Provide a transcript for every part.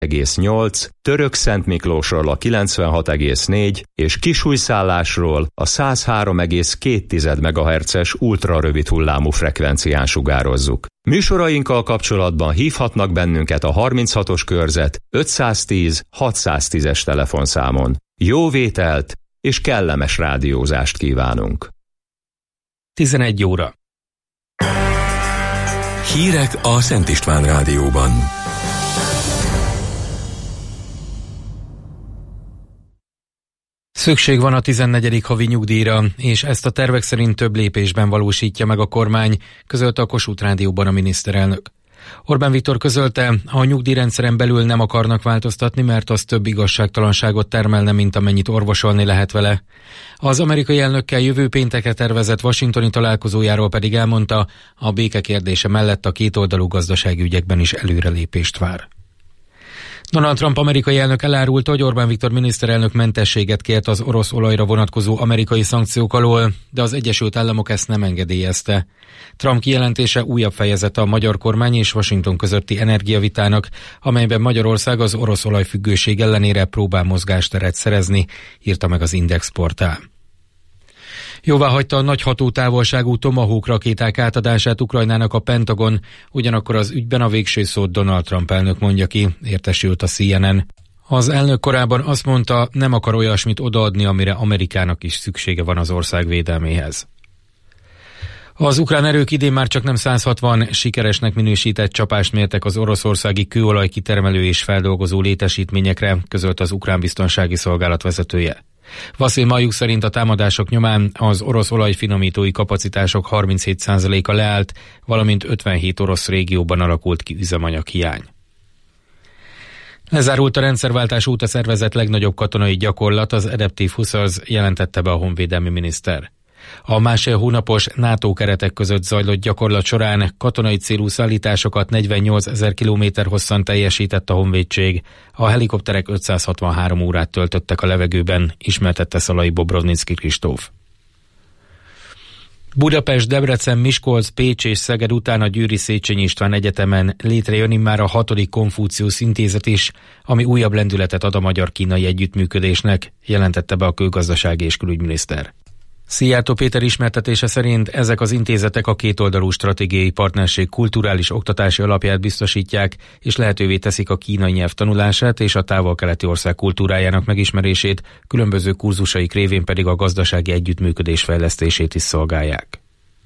96,8, Törökszentmiklósról a 96,4 és Kisújszállásról a 103,2 MHz-es ultrarövid hullámú frekvencián sugározzuk. Műsorainkkal kapcsolatban hívhatnak bennünket a 36-os körzet 510 610-es telefonszámon. Jó vételt és kellemes rádiózást kívánunk! 11 óra. Hírek a Szent István Rádióban. Szükség van a 14. havi nyugdíjra, és ezt a tervek szerint több lépésben valósítja meg a kormány, közölte a Kossuth Rádióban a miniszterelnök. Orbán Viktor közölte, a nyugdíjrendszeren belül nem akarnak változtatni, mert az több igazságtalanságot termelne, mint amennyit orvosolni lehet vele. Az amerikai elnökkel jövő péntekre tervezett washingtoni találkozójáról pedig elmondta, a béke kérdése mellett a kétoldalú gazdasági ügyekben is előrelépést vár. Donald Trump amerikai elnök elárulta, hogy Orbán Viktor miniszterelnök mentességet kért az orosz olajra vonatkozó amerikai szankciók alól, de az Egyesült Államok ezt nem engedélyezte. Trump kijelentése újabb fejezete a magyar kormány és Washington közötti energiavitának, amelyben Magyarország az orosz olajfüggőség ellenére próbál mozgásteret szerezni, írta meg az Index portál. Jóváhagyta a nagy hatótávolságú Tomahawk rakéták átadását Ukrajnának a Pentagon, ugyanakkor az ügyben a végső szót Donald Trump elnök mondja ki, értesült a CNN. Az elnök korábban azt mondta, nem akar olyasmit odaadni, amire Amerikának is szüksége van az ország védelméhez. Az ukrán erők idén már csak nem 160 sikeresnek minősített csapást mértek az oroszországi kőolaj kitermelő és feldolgozó létesítményekre, közölt az ukrán biztonsági szolgálat vezetője. Vasil Majuk szerint a támadások nyomán az orosz olajfinomítói kapacitások 37%-a leállt, valamint 57 orosz régióban alakult ki üzemanyaghiány. Lezárult a rendszerváltás óta szervezett legnagyobb katonai gyakorlat, az Adaptive Hussars, jelentette be a honvédelmi miniszter. A másfél hónapos NATO keretek között zajlott gyakorlat során katonai célú szállításokat 48 000 kilométer hosszan teljesített a honvédség. A helikopterek 563 órát töltöttek a levegőben, ismertette Szalai Bobrovnicki Kristóf. Budapest, Debrecen, Miskolc, Pécs és Szeged után a Győri Széchenyi István Egyetemen létrejön immár a 6. Konfuciusz Intézet is, ami újabb lendületet ad a magyar-kínai együttműködésnek, jelentette be a külgazdasági és külügyminiszter. Szijjártó Péter ismertetése szerint ezek az intézetek a kétoldalú stratégiai partnerség kulturális oktatási alapját biztosítják, és lehetővé teszik a kínai nyelv tanulását és a távol-keleti ország kultúrájának megismerését, különböző kurzusaik révén pedig a gazdasági együttműködés fejlesztését is szolgálják.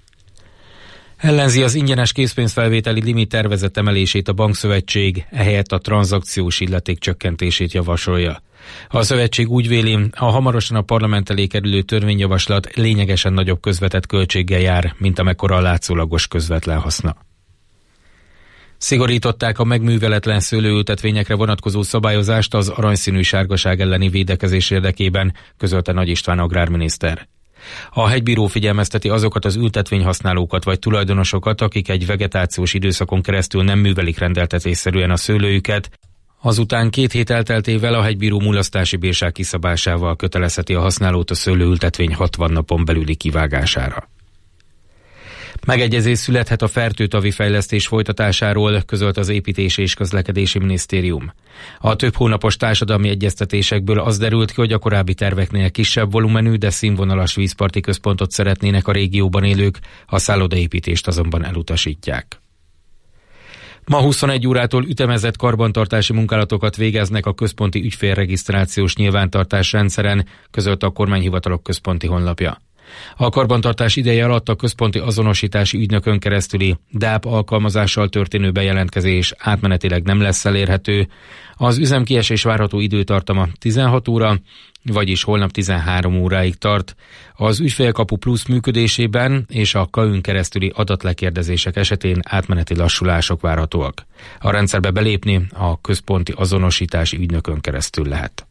Ellenzi az ingyenes készpénzfelvételi limit tervezett emelését a bankszövetség, ehelyett a tranzakciós illeték csökkentését javasolja. A szövetség úgy véli, a hamarosan a parlament elé kerülő törvényjavaslat lényegesen nagyobb közvetett költséggel jár, mint amekkora a látszólagos közvetlen haszna. Szigorították a megműveletlen szőlőültetvényekre vonatkozó szabályozást az aranyszínű sárgaság elleni védekezés érdekében, közölte Nagy István agrárminiszter. A hegybíró figyelmezteti azokat az ültetvényhasználókat vagy tulajdonosokat, akik egy vegetációs időszakon keresztül nem művelik rendeltetésszerűen a szőlőjüket, azután 2 hét elteltével a hegybíró mulasztási bírság kiszabásával kötelezheti a használót a szőlőültetvény 60 napon belüli kivágására. Megegyezés születhet a fertőtavi fejlesztés folytatásáról, közölt az Építési és Közlekedési Minisztérium. A több hónapos társadalmi egyeztetésekből az derült ki, hogy a korábbi terveknél kisebb volumenű, de színvonalas vízparti központot szeretnének a régióban élők, a szállodaépítést azonban elutasítják. Ma 21 órától ütemezett karbantartási munkálatokat végeznek a központi ügyfélregisztrációs nyilvántartás rendszeren, közölte a kormányhivatalok központi honlapja. A karbantartás ideje alatt a központi azonosítási ügynökön keresztüli DAP alkalmazással történő bejelentkezés átmenetileg nem lesz elérhető. Az üzemkiesés várható időtartama 16 óra, vagyis holnap 13 óráig tart. Az ügyfélkapu plusz működésében és a KAÜN keresztüli adatlekérdezések esetén átmeneti lassulások várhatóak. A rendszerbe belépni a központi azonosítási ügynökön keresztül lehet.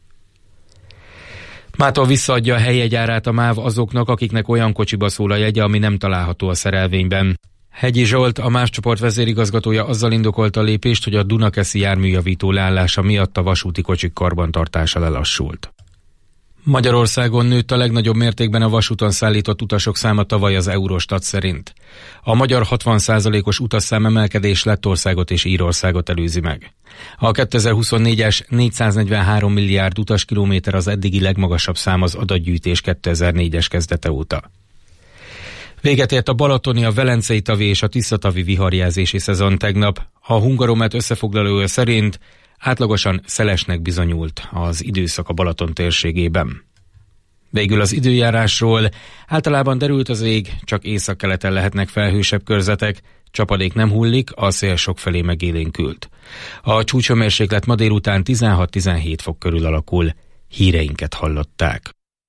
Mától visszaadja a helyjegyárát a MÁV azoknak, akiknek olyan kocsiba szól a jegye, ami nem található a szerelvényben. Hegyi Zsolt, a MÁV csoport vezérigazgatója azzal indokolta a lépést, hogy a Dunakeszi járműjavító leállása miatt a vasúti kocsik karbantartása lelassult. Magyarországon nőtt a legnagyobb mértékben a vasúton szállított utasok száma tavaly az Eurostat szerint. A magyar 60%-os utasszám emelkedés Lettországot és Írországot előzi meg. A 2024-es 443 milliárd utaskilométer az eddigi legmagasabb szám az adatgyűjtés 2004-es kezdete óta. Véget ért a balatoni, a velencei tavi és a tiszatavi viharjelzési szezon tegnap. A Hungaromet összefoglalója szerint átlagosan szelesnek bizonyult az időszak a Balaton térségében. Végül az időjárásról: általában derült az ég, csak északkeleten lehetnek felhősebb körzetek, csapadék nem hullik, a szél sokfelé megélénkült. A csúcshőmérséklet ma délután 16-17 fok körül alakul. Híreinket hallották.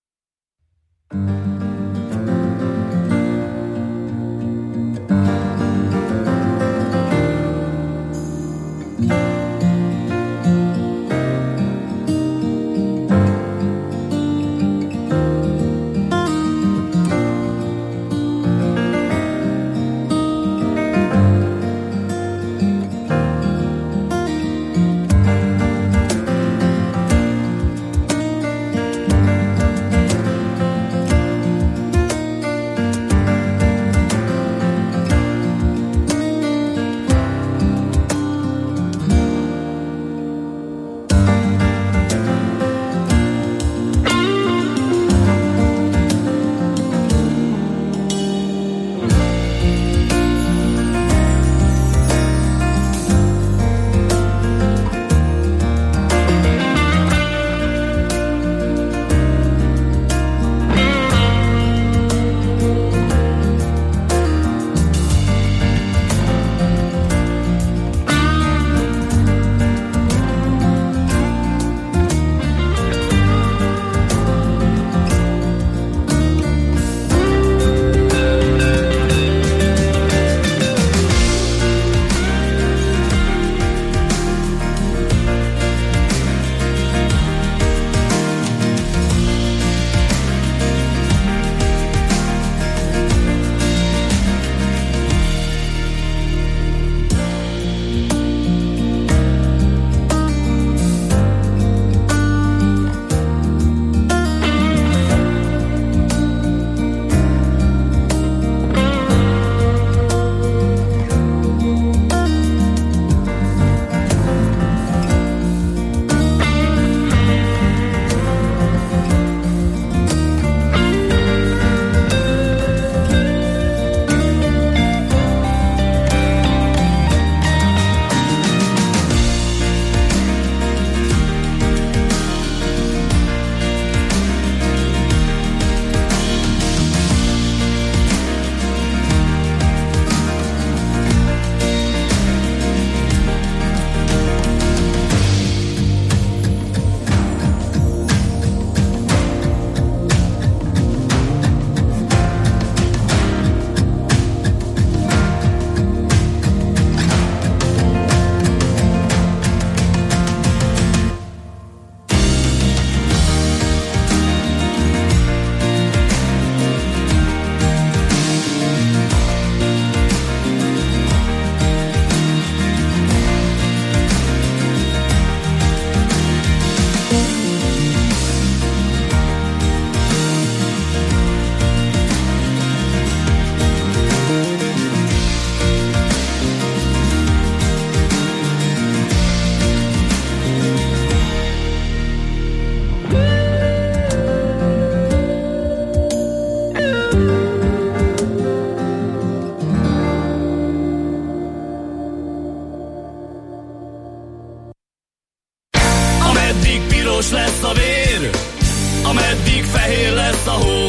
piros lesz a vér, ameddig fehér lesz a hó,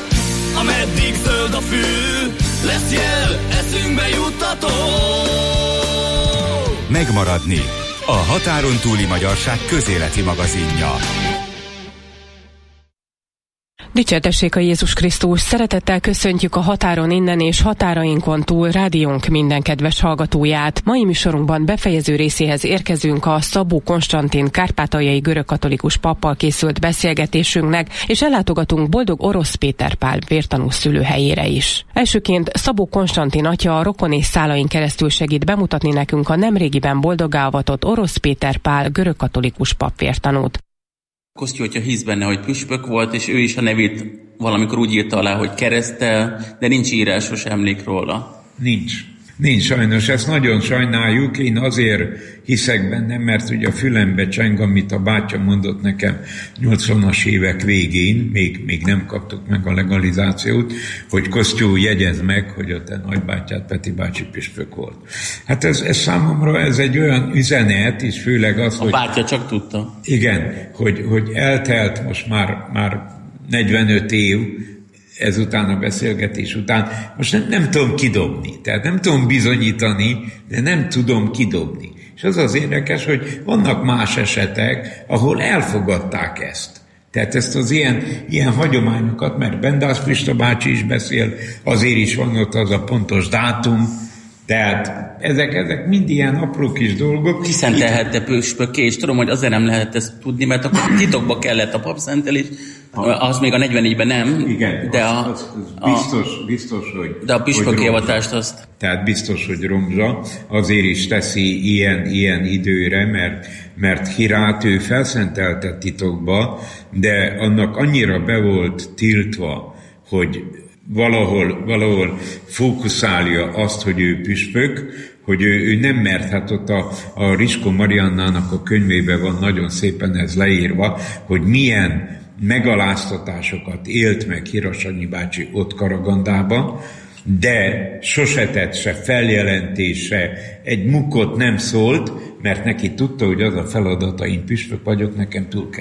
ameddig zöld a fű, lesz jel, eszünkbe juttató. Megmaradni. A határon túli magyarság közéleti magazinja. Dicsértessék a Jézus Krisztus! Szeretettel köszöntjük a határon innen és határainkon túl rádiónk minden kedves hallgatóját. Mai műsorunkban befejező részéhez érkezünk a Szabó Konstantin kárpátaljai görögkatolikus pappal készült beszélgetésünknek, és ellátogatunk Boldog Orosz Péter Pál vértanú szülőhelyére is. Elsőként Szabó Konstantin atya a rokon és szálain keresztül segít bemutatni nekünk a nemrégiben boldoggá avatott Orosz Péter Pál görögkatolikus pap vértanút. Kosztyi atya hisz benne, hogy püspök volt, és ő is a nevét valamikor úgy írta alá, hogy keresztel, de nincs írásos emlék róla. Nincs sajnos, ezt nagyon sajnáljuk, én azért hiszek benne, mert ugye a fülembe cseng, amit a bátyja mondott nekem 80-as évek végén, még nem kaptuk meg a legalizációt, hogy Kosztyó, jegyezd meg, hogy a te nagybátyád Peti bácsi püspök volt. Hát ez számomra ez egy olyan üzenet, és főleg az, hogy... A bátyja csak tudta. Igen, hogy eltelt most már 45 év, ezután a beszélgetés után, most nem tudom kidobni, tehát nem tudom bizonyítani, de nem tudom kidobni. És az érdekes, hogy vannak más esetek, ahol elfogadták ezt. Tehát ezt az ilyen hagyományokat, mert Bendász Pista bácsi is beszél, azért is van ott az a pontos dátum, tehát ezek mind ilyen apró kis dolgok. Hiszen tehette püspökké, és tudom, hogy azért nem lehet ezt tudni, mert akkor titokba kellett a papszentelés, az még a 44-ben nem. Igen, de biztos, hogy... De a püspöki avatást azt... Tehát biztos, hogy Romzsa azért is teszi ilyen időre, mert Hirát ő felszentelte titokba, de annak annyira be volt tiltva, hogy valahol fókuszálja azt, hogy ő püspök, hogy ő nem mert, hát ott a Riskó Mariannának a könyvében van nagyon szépen ez leírva, hogy milyen megaláztatásokat élt meg Hirasanyi bácsi ott Karagandában, de sose tett se feljelentése, egy mukkot nem szólt, mert neki tudta, hogy az a feladata, én püspök vagyok, nekem túl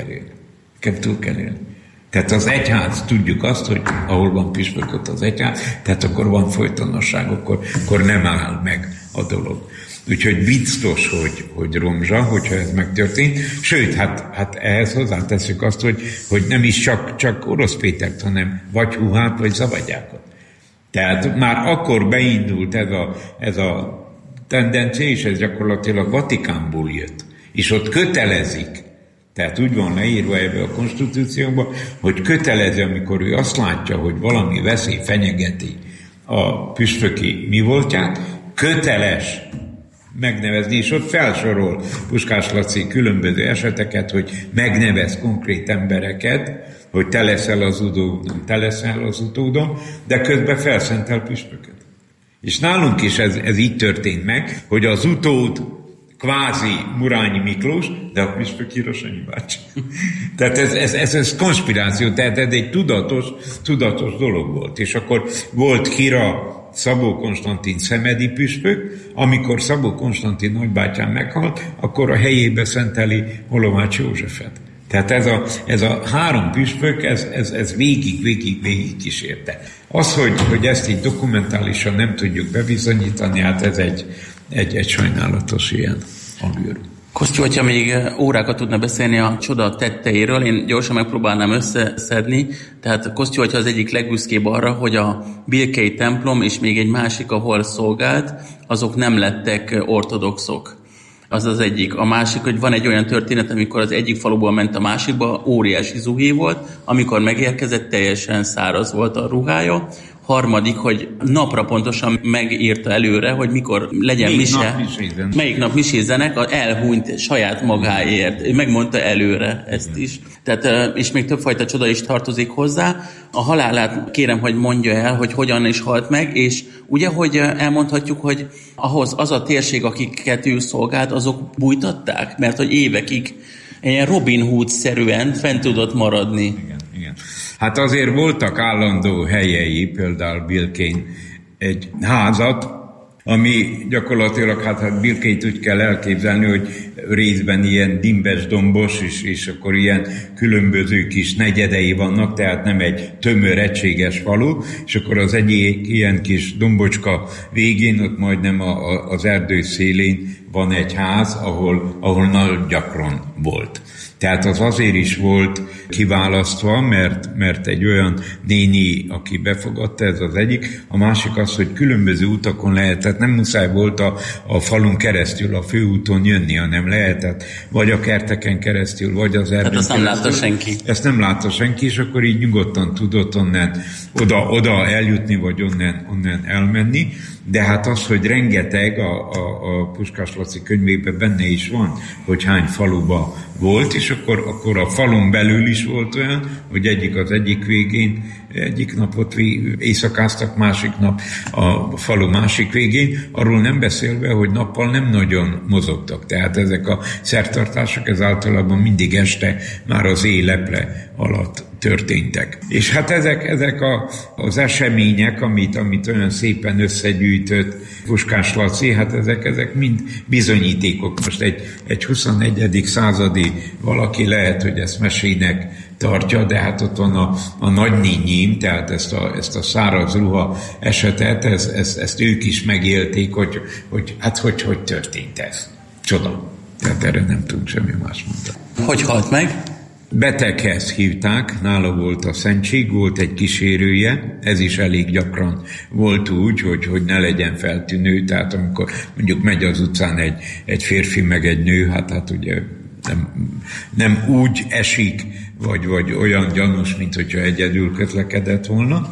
kell élni. Tehát az egyház, tudjuk azt, hogy ahol van püspök, ott az egyház, tehát akkor van folytonosság, akkor nem áll meg a dolog. Úgyhogy biztos, hogy Romzsa, hogyha ez megtörtént. Sőt, hát ehhez hozzáteszük azt, hogy nem is csak Orosz Pétert, hanem vagy Huhát, vagy Zavadjákat. Tehát már akkor beindult ez a tendencia, és ez gyakorlatilag Vatikánból jött. És ott kötelezik. Tehát úgy van leírva ebbe a konstitúcióban, hogy kötelező, amikor ő azt látja, hogy valami veszély fenyegeti a püspöki mi voltját, köteles megnevezni, és ott felsorol Puskás Laci különböző eseteket, hogy megnevez konkrét embereket, hogy te leszel az utódom, de közben felszentel püspököt. És nálunk is ez így történt meg, hogy az utód kvázi Murányi Miklós, de a püspök Hirasanyi bácsi. Tehát ez konspiráció, tehát ez egy tudatos dolog volt. És akkor volt Hira Szabó Konstantin szemedi püspök, amikor Szabó Konstantin nagybátyám meghalt, akkor a helyébe szenteli Holomács Józsefet. Tehát ez a három püspök, ez végig kísérte. Az, hogy ezt így dokumentálisan nem tudjuk bebizonyítani, hát ez egy sajnálatos ilyen alűr. Kosztyi atya még órákat tudna beszélni a csoda tetteiről, én gyorsan megpróbálnám összeszedni. Tehát Kosztyi atya az egyik legbüszkébb arra, hogy a Bilkei templom és még egy másik, ahol szolgált, azok nem lettek ortodoxok. Az az egyik. A másik, hogy van egy olyan történet, amikor az egyik faluból ment a másikba, óriási zuhé volt, amikor megérkezett, teljesen száraz volt a ruhája. Harmadik, hogy napra pontosan megírta előre, hogy mikor legyen mise, melyik nap misézzenek, elhunyt saját magáért. Megmondta előre ezt is. Tehát, és még többfajta csoda is tartozik hozzá. A halálát kérem, hogy mondja el, hogy hogyan is halt meg, és ugye, hogy elmondhatjuk, hogy ahhoz az a térség, akiket ő szolgált, azok bújtatták, mert hogy évekig ilyen Robin Hood-szerűen fent tudott maradni. Igen. Hát azért voltak állandó helyei, például Bilkén egy házat, ami gyakorlatilag, hát Bilkényt úgy kell elképzelni, hogy részben ilyen dimbes dombos, és akkor ilyen különböző kis negyedei vannak, tehát nem egy tömör, egységes falu, és akkor az egyik ilyen kis dombocska végén, ott majdnem az erdő szélén van egy ház, ahol nagyon gyakran volt. Tehát az azért is volt kiválasztva, mert egy olyan néni, aki befogadta, ez az egyik. A másik az, hogy különböző utakon lehetett, nem muszáj volt a falun keresztül, a főúton jönni, hanem lehetett vagy a kerteken keresztül, vagy az erdőn keresztül. Hát azt nem látta senki. Ezt nem látta senki, és akkor így nyugodtan tudott onnan oda eljutni, vagy onnan elmenni. De hát az, hogy rengeteg, a Puskás Laci könyvében benne is van, hogy hány faluba volt, és akkor a falon belül is volt olyan, hogy egyik végén, egyik napot éjszakáztak, másik nap a falu másik végén, arról nem beszélve, hogy nappal nem nagyon mozogtak. Tehát ezek a szertartások, ez általában mindig este már az éjleple alatt történtek. És hát ezek az események, amit olyan szépen összegyűjtött Puskás Laci, hát ezek mind bizonyítékok. Most egy 21. századi valaki lehet, hogy ezt mesének tartja, de hát ott van a nagynényim, tehát ezt a száraz ruha esetet, ezt ők is megélték, hogy történt ez. Csoda. Tehát erre nem tudunk semmi más mondani. Hogy halt meg? Beteghez hívták, nála volt a szentség, volt egy kísérője, ez is elég gyakran volt úgy, hogy ne legyen feltűnő, tehát amikor mondjuk megy az utcán egy férfi meg egy nő, hát ugye nem úgy esik, vagy olyan gyanús, mint hogyha egyedül közlekedett volna,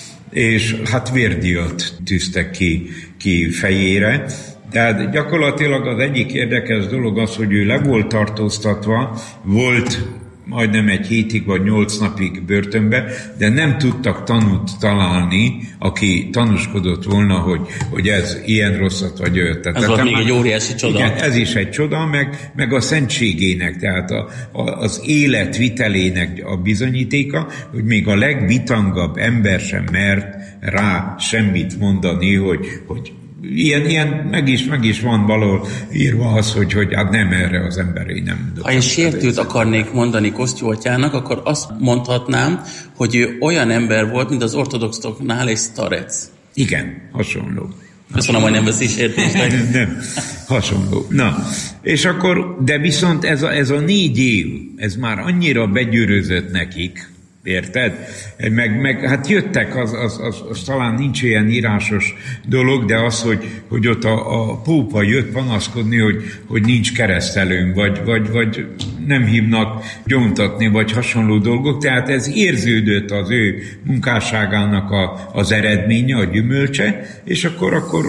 és hát vérdíjat tűztek ki fejére. Tehát gyakorlatilag az egyik érdekes dolog az, hogy ő le volt tartóztatva, volt majdnem egy 7 vagy 8 napig börtönbe, de nem tudtak tanút találni, aki tanúskodott volna, hogy ez ilyen rosszat vagy olyat. Ez volt még egy óriási csoda. Igen, ez is egy csoda, meg a szentségének, tehát az életvitelének a bizonyítéka, hogy még a legbitangabb ember sem mert rá semmit mondani, hogy ilyen meg is van valahol írva az, hogy hát nem erre az emberé nem. Ha én sértőt akarnék mondani Kosztyó atyának, akkor azt mondhatnám, hogy ő olyan ember volt, mint az ortodoxoknál egy starec. Igen, hasonló. Köszönöm, hogy nem veszi sértésnek. Nem, hasonló. Na, és akkor, de viszont ez a 4 év, ez már annyira begyűrözött nekik, érted? Meg hát jöttek, az talán nincs ilyen írásos dolog, de az, hogy ott a pópa jött panaszkodni, hogy nincs keresztelőn, vagy nem hívnak gyóntatni, vagy hasonló dolgok. Tehát ez érződött az ő munkásságának az eredménye, a gyümölcse, és akkor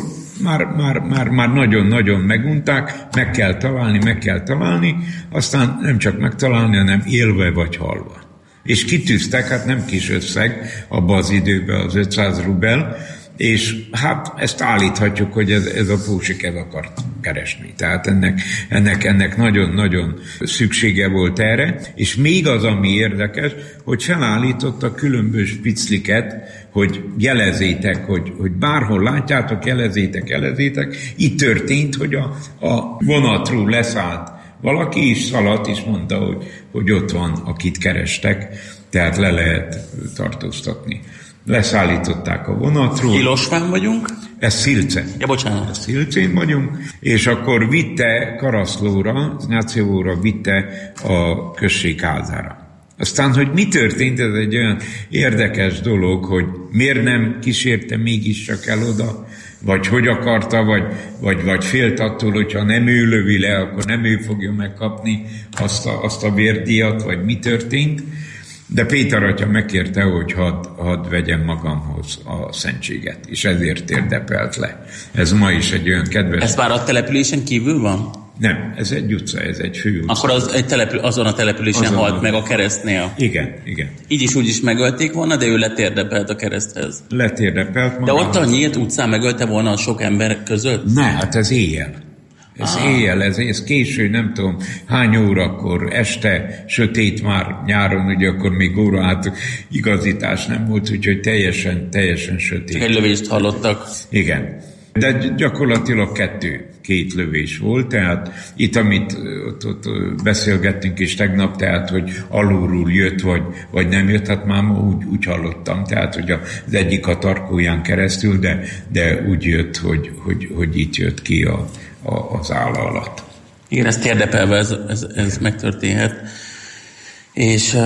már nagyon-nagyon megunták, meg kell találni, aztán nem csak megtalálni, hanem élve vagy halva. És kitűztek, hát nem kis összeg abban az időben az 500 rubel, és hát ezt állíthatjuk, hogy ez a Pósik el akart keresni. Tehát ennek nagyon-nagyon szüksége volt erre, és még az, ami érdekes, hogy felállította különböző picliket, hogy jelezzétek, hogy bárhol látjátok, jelezzétek. Itt történt, hogy a vonatról leszállt valaki is szaladt, és mondta, hogy ott van, akit kerestek, tehát le lehet tartóztatni. Leszállították a vonatról. Hilosván vagyunk? Ez Szilce. Ja, bocsánat. Szilcén vagyunk, és akkor vitte Karaszlóra, Znációra vitte a község házára. Aztán, hogy mi történt, ez egy olyan érdekes dolog, hogy miért nem kísérte mégiscsak el oda, vagy hogy akarta, vagy félt attól, hogyha nem ő lövi le, akkor nem ő fogja megkapni azt a vérdíjat, vagy mi történt. De Péter atya megkérte, hogy hadd vegyem magamhoz a szentséget, és ezért térdepelt le. Ez ma is egy olyan kedves... Ez már a településen kívül van? Nem, ez egy utca, ez egy fő utca. Akkor azon a településen halt meg a keresztnél. Igen. Így is úgy is megölték volna, de ő letérdepelt a kereszthez. Letérdepelt magához. De ott a nyílt utcán megölte volna a sok ember között? Ne, hát ez éjjel. Éjjel, ez késő, nem tudom hány órakor, este, sötét már nyáron, ugye akkor még óra igazítás nem volt, úgyhogy teljesen sötét. Egy lövést hallottak. Igen. De gyakorlatilag két lövés volt, tehát itt, amit ott beszélgettünk is tegnap, tehát, hogy alulról jött, vagy nem jött, hát már úgy hallottam, tehát, hogy az egyik a tarkóján keresztül, de úgy jött, hogy itt jött ki az álla alatt. Igen, ezt térdepelve ez megtörténhet. És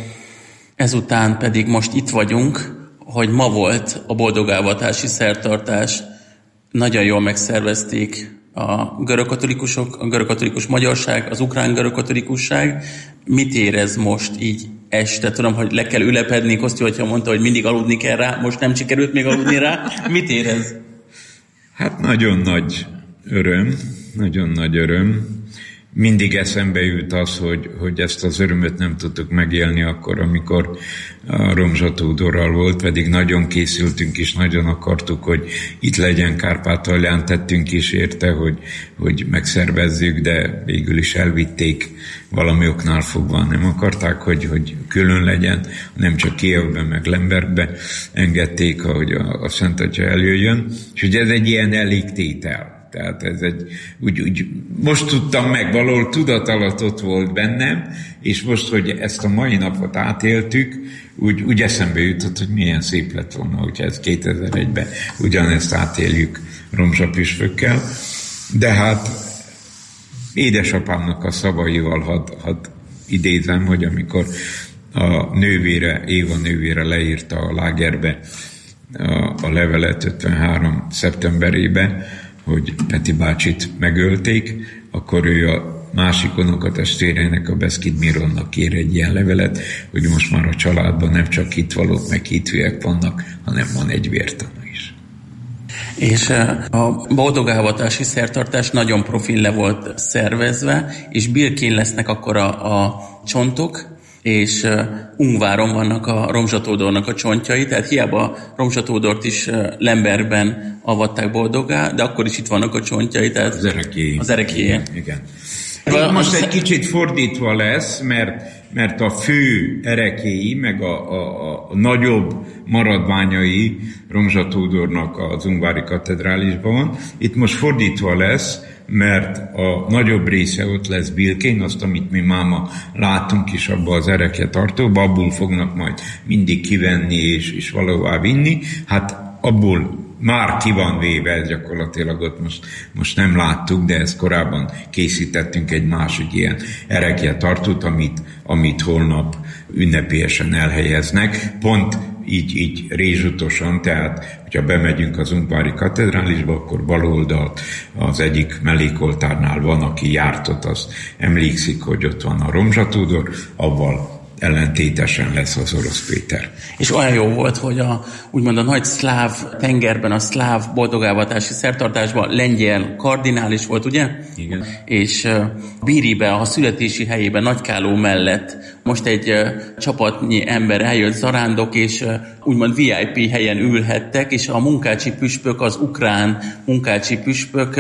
ezután pedig most itt vagyunk, hogy ma volt a boldogávatási szertartás. Nagyon jól megszervezték a görögkatolikusok, a görögkatolikus magyarság, az ukrán görögkatolikusság. Mit érez most így este? Tudom, hogy le kell ülepedni, Kosztyó atya mondta, hogy mindig aludni kell rá, most nem sikerült még aludni rá. Mit érez? Hát nagyon nagy öröm, mindig eszembe jut az, hogy ezt az örömöt nem tudtuk megélni akkor, amikor a Romzsa Tódorral volt, pedig nagyon készültünk és nagyon akartuk, hogy itt legyen Kárpátalján, tettünk is érte, hogy megszervezzük, de végül is elvitték valami oknál fogva. Nem akarták, hogy külön legyen, nem csak Kijevben, meg Lembergbe engedték, hogy a Szent Atya eljöjjön, és ugye ez egy ilyen elégtétel. Tehát ez úgy most tudtam meg, valahol tudat alatt ott volt bennem, és most, hogy ezt a mai napot átéltük, úgy eszembe jutott, hogy milyen szép lett volna, hogyha ez 2001-ben ugyanezt átéljük Romzsa püspökkel. De hát édesapámnak a szavaival hadd idézem, hogy amikor a nővére, Éva nővére leírta a lágerbe a levelet 53. szeptemberében, hogy Peti bácsit megölték, akkor ő a másik unokatestvérének, a Beszkid Mironnak kér egy ilyen levelet, hogy most már a családban nem csak hitvalók meg hitvűek vannak, hanem van egy vértanú is. És a boldogálvatási szertartás nagyon profil le volt szervezve, és birkén lesznek akkor a csontok, és Ungváron vannak a Romzsa Tódornak a csontjai, tehát hiába Romzsa Tódort is Lembergben avatták boldoggá, de akkor is itt vannak a csontjai, tehát az erekélyé. Igen. Most egy kicsit fordítva lesz, mert a fő erekéi, meg a nagyobb maradványai Romzsa Tódornak az Ungvári katedrálisban van. Itt most fordítva lesz, mert a nagyobb része ott lesz Bilkén, azt, amit mi máma látunk is abba az ereke tartóba, abból fognak majd mindig kivenni és valahová vinni. Hát abból már ki van véve, ez gyakorlatilag ott most nem láttuk, de ezt korábban készítettünk egy másik ilyen erekje tartót, amit holnap ünnepélyesen elhelyeznek. Pont így rézsutosan, tehát hogyha bemegyünk az Ungvári katedrálisba, akkor bal oldalt az egyik mellékoltárnál van, aki járt ott, az emlékszik, hogy ott van a Romzsa Tódor, avval ellentétesen lesz az Orosz Péter. És olyan jó volt, hogy úgymond a nagy szláv tengerben, a szláv boldogávatási szertartásban lengyel kardinális volt, ugye? Igen. És Bíribe, a születési helyében, Nagykáló mellett most egy csapatnyi ember eljött, zarándok, és úgymond VIP helyen ülhettek, és a munkácsi püspök, az ukrán munkácsi püspök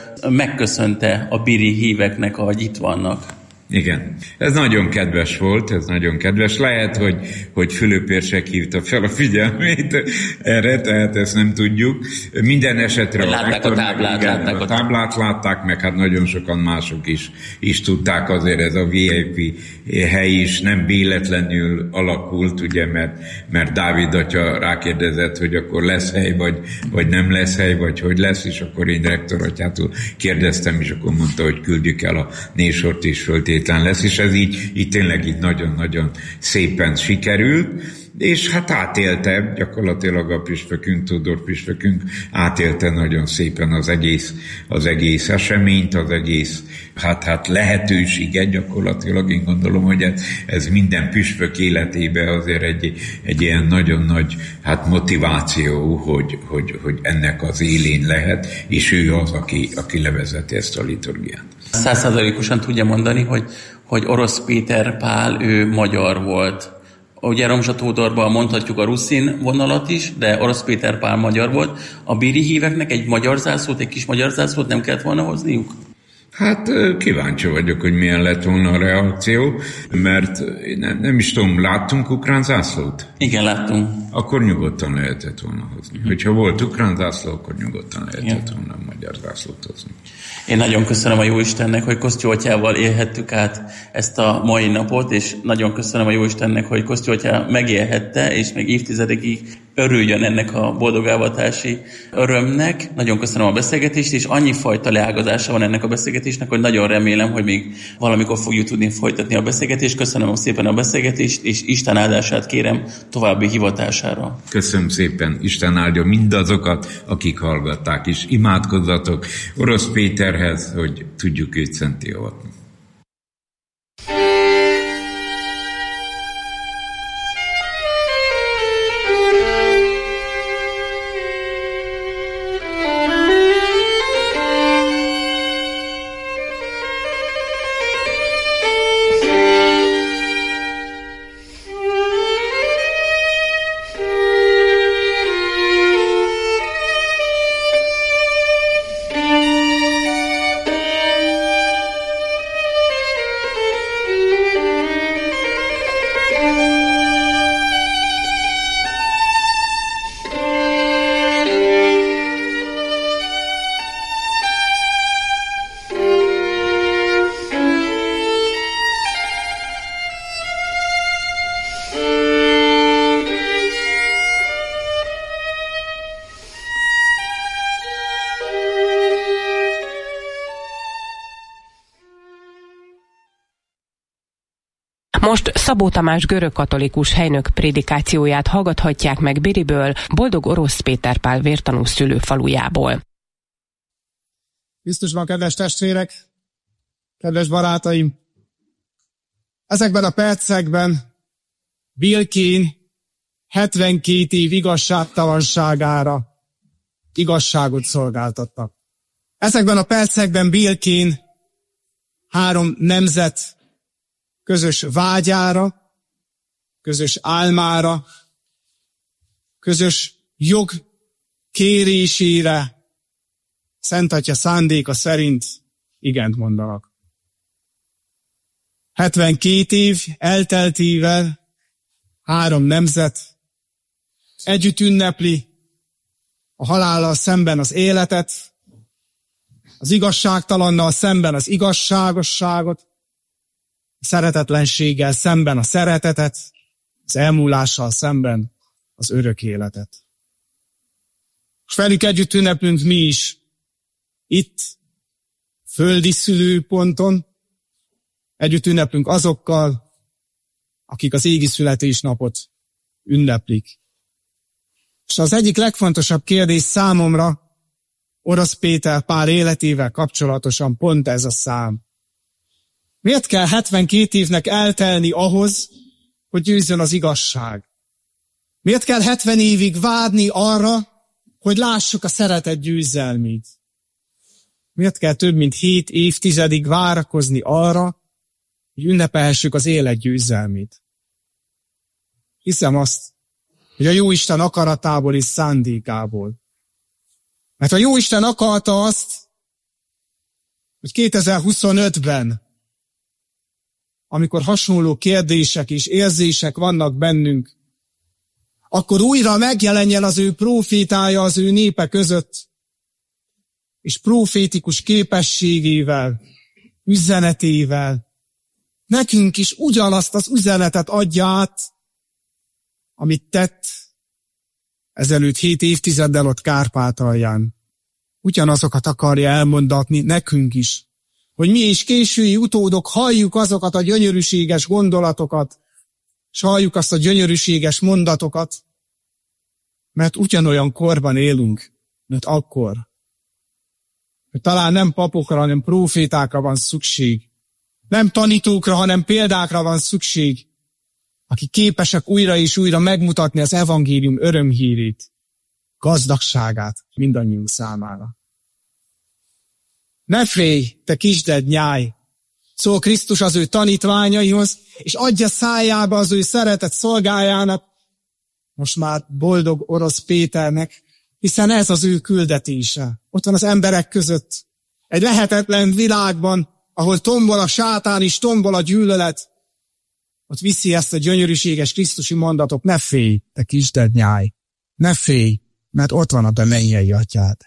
megköszönte a bíri híveknek, ahogy itt vannak. Igen. Ez nagyon kedves volt, ez nagyon kedves. Lehet, hogy Fülöp érsek hívta fel a figyelmét erre, tehát ezt nem tudjuk. Minden esetre látták a táblát. A táblát látták, meg hát nagyon sokan mások is tudták, azért ez a VIP hely is nem véletlenül alakult, ugye, mert Dávid atya rákérdezett, hogy akkor lesz hely, vagy nem lesz hely, vagy hogy lesz, és akkor én rektor atyától kérdeztem, és akkor mondta, hogy küldjük el a névsort is föltétlen lesz, és ez így tényleg így nagyon-nagyon szépen sikerült, és hát átélte gyakorlatilag a püspökünk, Tódor püspökünk átélte nagyon szépen az egész eseményt, az egész hát lehetőséget gyakorlatilag. Én gondolom, hogy ez minden püspök életében azért egy ilyen nagyon nagy motiváció, hogy ennek az élén lehet, és ő az, aki levezeti ezt a liturgiát. 100%-osan tudja mondani, hogy Orosz Péter Pál, ő magyar volt. Ugye Romzsa Tódorban mondhatjuk a ruszin vonalat is, de Orosz Péter Pál magyar volt. A bíri híveknek egy magyar zászlót, egy kis magyar zászlót nem kellett volna hozniuk? Hát kíváncsi vagyok, hogy milyen lett volna a reakció, mert nem is tudom, láttunk ukrán zászlót? Igen, láttunk. Akkor nyugodtan lehetett volna hozni. Hogyha volt ukrán zászló, akkor nyugodtan lehetett volna magyar zászlót hozni. Én nagyon köszönöm a Jóistennek, hogy Kosztyi atyával élhettük át ezt a mai napot, és nagyon köszönöm a Jóistennek, hogy Kosztyi atya megélhette, és még évtizedekig örüljön ennek a boldogávatási örömnek. Nagyon köszönöm a beszélgetést, és annyi fajta leágazása van ennek a beszélgetésnek, hogy nagyon remélem, hogy még valamikor fogjuk tudni folytatni a beszélgetést. Köszönöm szépen a beszélgetést, és Isten áldását kérem további hivatására. Köszönöm szépen, Isten áldja mindazokat, akik hallgatták, és imádkozzatok Orosz Péterhez, hogy tudjuk őt szentté avatni. Most Szabó Tamás görögkatolikus helynök prédikációját hallgathatják meg Biriből, Boldog Orosz Péter Pál vértanú szülőfalujából. Krisztusban, kedves testvérek, kedves barátaim! Ezekben a percekben Bilkén 72 év igazságtalanságára igazságot szolgáltattak. Ezekben a percekben Bilkén 3 nemzet közös vágyára, közös álmára, közös jog kérésére Szent Atya szándéka szerint igent mondanak. 72 év elteltével 3 nemzet együtt ünnepli a halállal szemben az életet, az igazságtalannal szemben az igazságosságot, a szeretetlenséggel szemben a szeretetet, az elmúlással szemben az örök életet. És velük együtt ünneplünk mi is, itt, földi szülőponton, együtt ünneplünk azokkal, akik az égi születésnapot ünneplik. És az egyik legfontosabb kérdés számomra Orosz Péter Pál életével kapcsolatosan pont ez a szám. Miért kell 72 évnek eltelni ahhoz, hogy győzzön az igazság? Miért kell 70 évig várni arra, hogy lássuk a szeretet győzelmét? Miért kell több mint 7 évtizedig várakozni arra, hogy ünnepelhessük az élet győzelmét? Hiszem azt, hogy a Jóisten akaratából és szándékából. Mert a Jóisten akarta azt, hogy 2025-ben, amikor hasonló kérdések és érzések vannak bennünk, akkor újra megjelenjen az ő prófétája az ő népe között, és profétikus képességével, üzenetével nekünk is ugyanazt az üzenetet adja át, amit tett ezelőtt 7 évtizeddel ott Kárpátalján. Ugyanazokat akarja elmondatni nekünk is, hogy mi is késői utódok halljuk azokat a gyönyörűséges gondolatokat, és halljuk azt a gyönyörűséges mondatokat, mert ugyanolyan korban élünk, mint akkor. Hogy talán nem papokra, hanem prófétákra van szükség. Nem tanítókra, hanem példákra van szükség, akik képesek újra és újra megmutatni az evangélium örömhírét, gazdagságát mindannyiunk számára. Ne félj, te kisded nyáj! Szól Krisztus az ő tanítványaihoz, és adja szájába az ő szeretett szolgájának, most már boldog Orosz Péternek, hiszen ez az ő küldetése. Ott van az emberek között, egy lehetetlen világban, ahol tombol a sátán és tombol a gyűlölet, ott viszi ezt a gyönyörűséges krisztusi mondatok, ne félj, te kisded nyáj! Ne félj, mert ott van a te mennyei atyád.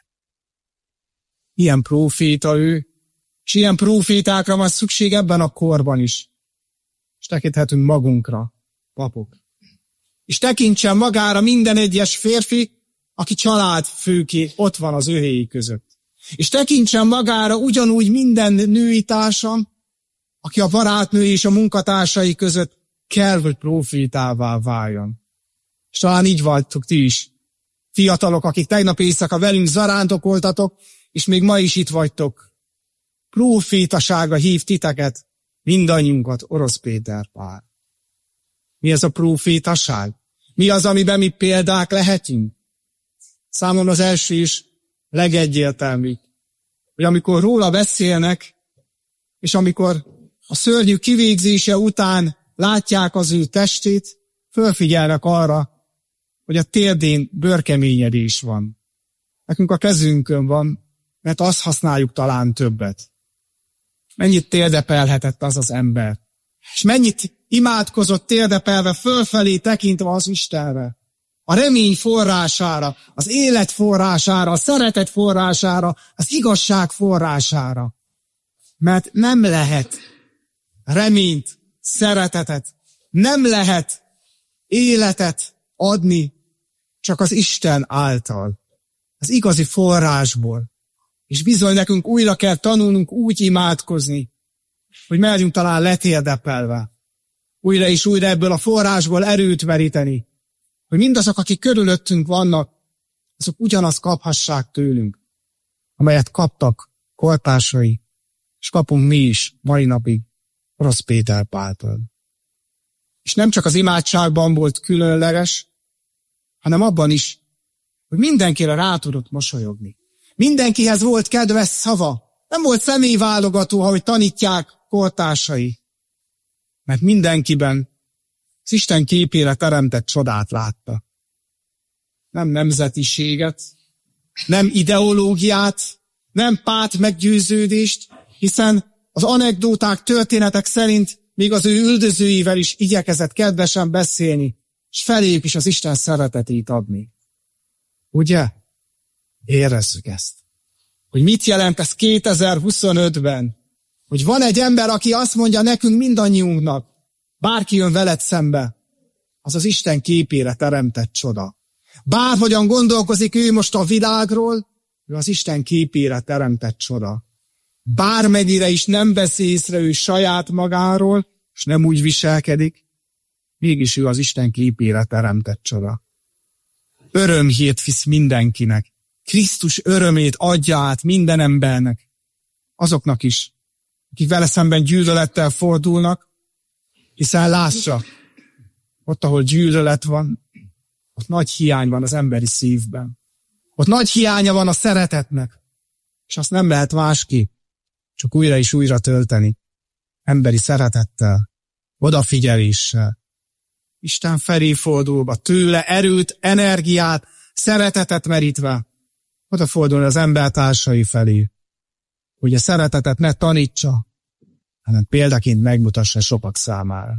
Ilyen próféta ő, és ilyen prófétákra van szükség ebben a korban is. És tekinthetünk magunkra, papok. És tekintsen magára minden egyes férfi, aki családfőké ott van az övéi között. És tekintsen magára ugyanúgy minden női társam, aki a barátnő és a munkatársai között kell, hogy prófétává váljon. És talán így vagytok ti is. Fiatalok, akik tegnap éjszaka velünk zarándokoltatok, és még ma is itt vagytok. Prófétasága hív titeket, mindannyiunkat, Orosz Péter Pál. Mi ez a prófétaság? Mi az, amiben mi példák lehetünk? Számomra az első is legegyértelműbb, hogy amikor róla beszélnek, és amikor a szörnyű kivégzése után látják az ő testét, fölfigyelnek arra, hogy a térdén bőrkeményedés van. Nekünk a kezünkön van, mert azt használjuk talán többet. Mennyit térdepelhetett az az ember. És mennyit imádkozott térdepelve, fölfelé tekintve az Istenre. A remény forrására, az élet forrására, a szeretet forrására, az igazság forrására. Mert nem lehet reményt, szeretetet, nem lehet életet adni csak az Isten által, az igazi forrásból. És bizony nekünk újra kell tanulnunk úgy imádkozni, hogy merjünk talán letérdepelve. újra és újra ebből a forrásból erőt meríteni, hogy mindazok, akik körülöttünk vannak, azok ugyanazt kaphassák tőlünk, amelyet kaptak kortársai, és kapunk mi is mai napig Orosz Péter Páltól. És nem csak az imádságban volt különleges, hanem abban is, hogy mindenkire rá tudott mosolyogni. Mindenkihez volt kedves szava. Nem volt személyválogató, ahogy tanítják kortársai. Mert mindenkiben az Isten képére teremtett csodát látta. Nem nemzetiséget, nem ideológiát, nem párt meggyőződést, hiszen az anekdóták, történetek szerint még az ő üldözőivel is igyekezett kedvesen beszélni, és feléjük is az Isten szeretetét adni. Ugye? Érezzük ezt. Hogy mit jelent ez 2025-ben? Hogy van egy ember, aki azt mondja nekünk mindannyiunknak, bárki jön veled szembe, az az Isten képére teremtett csoda. Bárhogyan gondolkozik ő most a világról, ő az Isten képére teremtett csoda. Bármennyire is nem vesz észre ő saját magáról, és nem úgy viselkedik, mégis ő az Isten képére teremtett csoda. Örömhírt visz mindenkinek. Krisztus örömét adja át minden embernek. Azoknak is, akik vele szemben gyűlölettel fordulnak, hiszen lássa, ott, ahol gyűlölet van, ott nagy hiány van az emberi szívben. Ott nagy hiánya van a szeretetnek, és azt nem lehet másképp, csak újra és újra tölteni. Emberi szeretettel, odafigyeléssel, Isten felé fordulva, tőle erőt, energiát, szeretetet merítve, odafordulni az embertársai felé, hogy a szeretetet ne tanítsa, hanem példaként megmutassa sokak számára.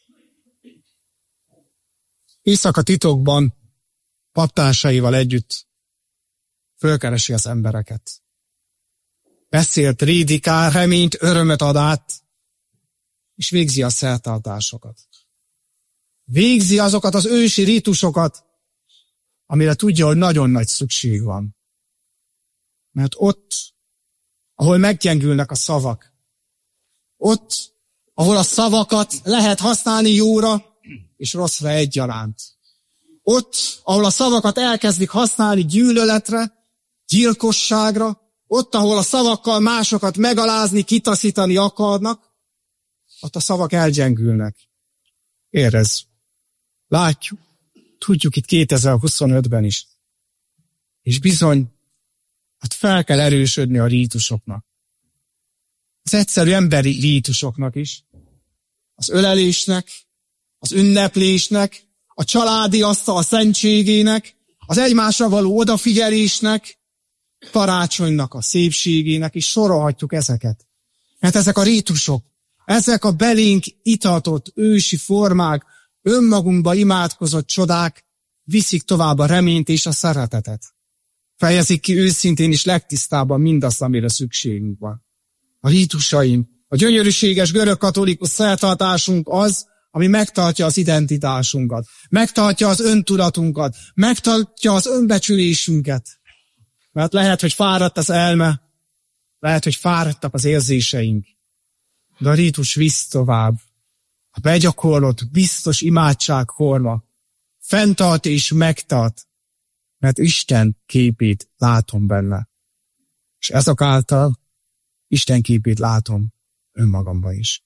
Éjszaka titokban paptársaival együtt fölkeresi az embereket. Beszélt, rédikál, reményt, örömet ad át, és végzi a szertartásokat. Végzi azokat az ősi rítusokat, amire tudja, hogy nagyon nagy szükség van. Mert ott, ahol meggyengülnek a szavak, ott, ahol a szavakat lehet használni jóra és rosszra egyaránt. Ott, ahol a szavakat elkezdik használni gyűlöletre, gyilkosságra, ott, ahol a szavakkal másokat megalázni, kitaszítani akarnak, ott a szavak elgyengülnek. Érezzük. Látjuk. Tudjuk itt 2025-ben is. És bizony, hát fel kell erősödni a rítusoknak. Az egyszerű emberi rítusoknak is. Az ölelésnek, az ünneplésnek, a családi asztal szentségének, az egymásra való odafigyelésnek, karácsonynak a szépségének, és sorolhatjuk ezeket. Mert ezek a rítusok, ezek a belénk itatott ősi formák, önmagunkba imádkozott csodák viszik tovább a reményt és a szeretetet. Fejezik ki őszintén és legtisztábban mindazt, amire szükségünk van. A rítusaim, a gyönyörűséges görögkatolikus szertartásunk az, ami megtartja az identitásunkat, megtartja az öntudatunkat, megtartja az önbecsülésünket. Mert lehet, hogy fáradt az elme, lehet, hogy fáradtak az érzéseink, de a rítus visz tovább. A begyakorlott, biztos imádságforma fenntart és megtart, mert Isten képét látom benne. És ezek által Isten képét látom önmagamban is.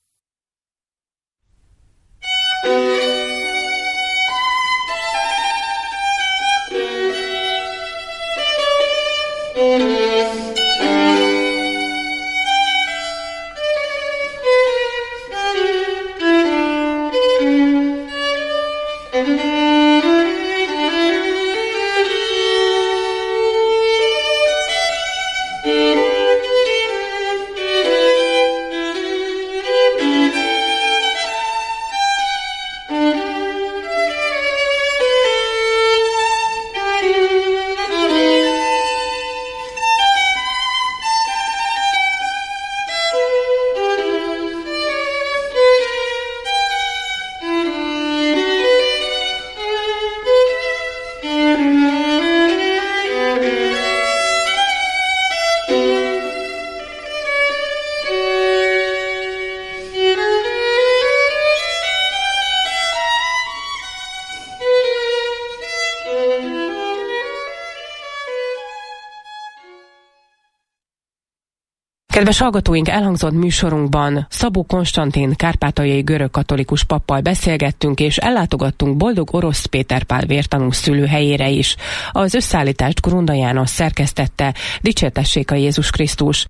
Kedves hallgatóink, elhangzott műsorunkban Szabó Konstantin kárpátaljai görögkatolikus pappal beszélgettünk, és ellátogattunk Boldog Orosz Péter Pál vértanú szülőhelyére is. Az összeállítást Grunda János szerkesztette. Dicsértessék a Jézus Krisztus!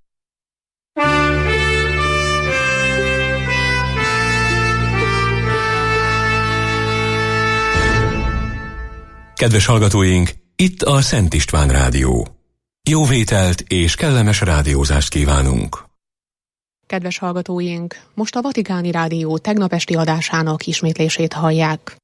Kedves hallgatóink, itt a Szent István Rádió. Jó vételt és kellemes rádiózást kívánunk! Kedves hallgatóink, most a Vatikáni Rádió tegnap esti adásának ismétlését hallják.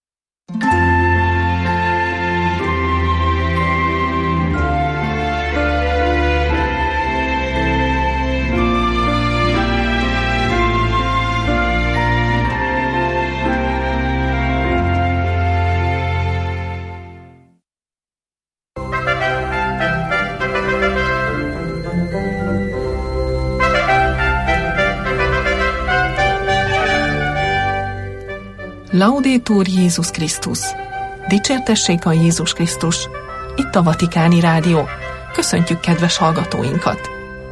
Laudetur Jézus Krisztus! Dicsértessék a Jézus Krisztus! Itt a Vatikáni Rádió. Köszöntjük kedves hallgatóinkat!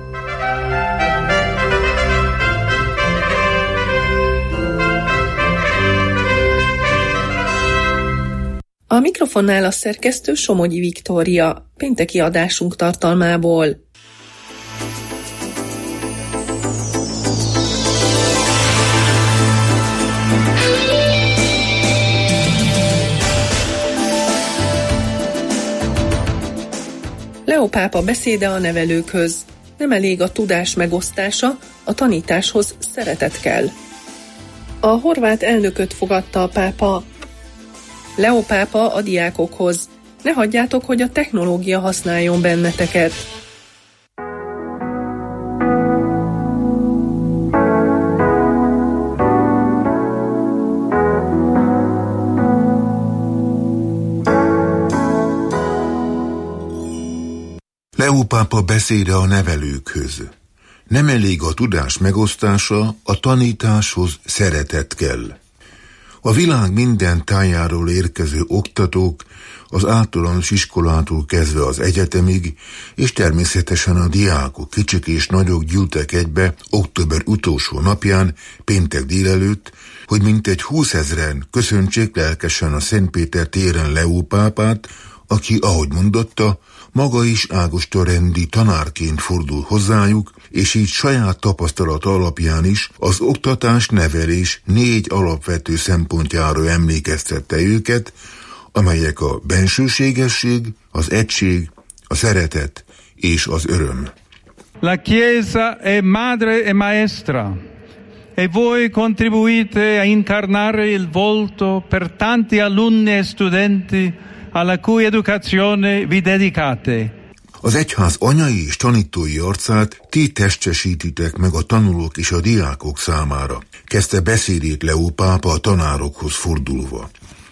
A mikrofonnál a szerkesztő Somogyi Viktória, pénteki adásunk tartalmából. Leó pápa beszéde a nevelőkhöz. Nem elég a tudás megosztása, a tanításhoz szeretet kell. A horvát elnököt fogadta a pápa. Leó pápa a diákokhoz. Ne hagyjátok, hogy a technológia használjon benneteket. Leó pápa beszéde a nevelőkhöz. Nem elég a tudás megosztása, a tanításhoz szeretet kell. A világ minden tájáról érkező oktatók, az általános iskolától kezdve az egyetemig, és természetesen a diákok, kicsik és nagyok gyűltek egybe október utolsó napján, péntek délelőtt, hogy mintegy 20 000-en köszöntsék lelkesen a Szentpéter téren Leó pápát, aki, ahogy mondotta, maga is ágostarendi tanárként fordul hozzájuk, és így saját tapasztalat alapján is az oktatás-nevelés 4 alapvető szempontjára emlékeztette őket, amelyek a bensőségesség, az egység, a szeretet és az öröm. La Chiesa è madre e maestra, e voi contribuite a incarnare il volto per tanti alunni e studenti alla cui educazione vi dedicate. Az egyház anyai és tanítói arcát ti testesítitek meg a tanulók és a diákok számára, kezdte beszédét Leó pápa a tanárokhoz fordulva.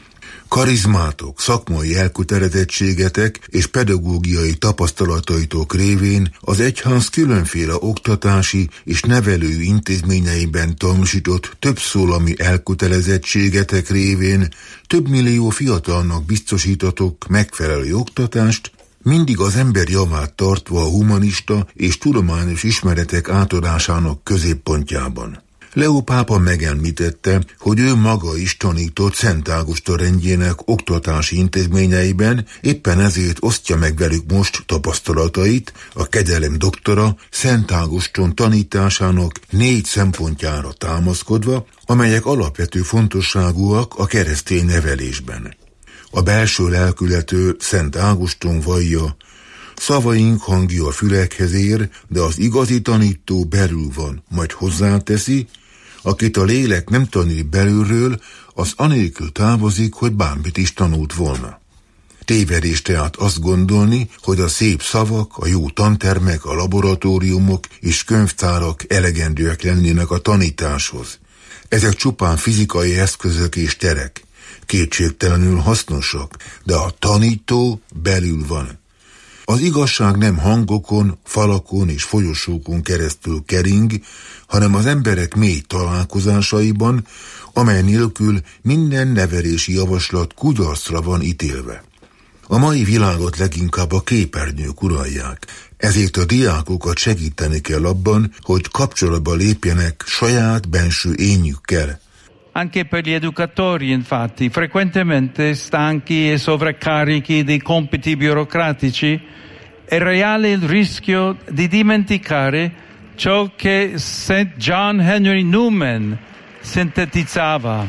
Karizmátok, szakmai elkötelezettségetek és pedagógiai tapasztalataitok révén az egyház különféle oktatási és nevelő intézményeiben tanúsított többszólami elkötelezettségetek révén több millió fiatalnak biztosítatok megfelelő oktatást, mindig az ember javát tartva a humanista és tudományos ismeretek átadásának középpontjában. Leó pápa megemlítette, hogy ő maga is tanított Szent Ágoston rendjének oktatási intézményeiben, éppen ezért osztja meg velük most tapasztalatait, a kegyelem doktora Szent Ágoston tanításának 4 szempontjára támaszkodva, amelyek alapvető fontosságúak a keresztény nevelésben. A belső lelkülető Szent Ágoston vallja: szavaink hangja a fülekhez ér, de az igazi tanító belül van, majd hozzáteszi, akit a lélek nem tanít belülről, az anélkül távozik, hogy bármit is tanult volna. Tévedés tehát azt gondolni, hogy a szép szavak, a jó tantermek, a laboratóriumok és könyvtárak elegendőek lennének a tanításhoz. Ezek csupán fizikai eszközök és terek, kétségtelenül hasznosak, de a tanító belül van. Az igazság nem hangokon, falakon és folyosókon keresztül kering, hanem az emberek mély találkozásaiban, amely nélkül minden nevelési javaslat kudarcra van ítélve. A mai világot leginkább a képernyők uralják, ezért a diákokat segíteni kell abban, hogy kapcsolatba lépjenek saját benső énjükkel. Anche per gli educatori, infatti, frequentemente stanchi e sovraccarichi di compiti burocratici, è reale il rischio di dimenticare ciò che St. John Henry Newman sintetizzava.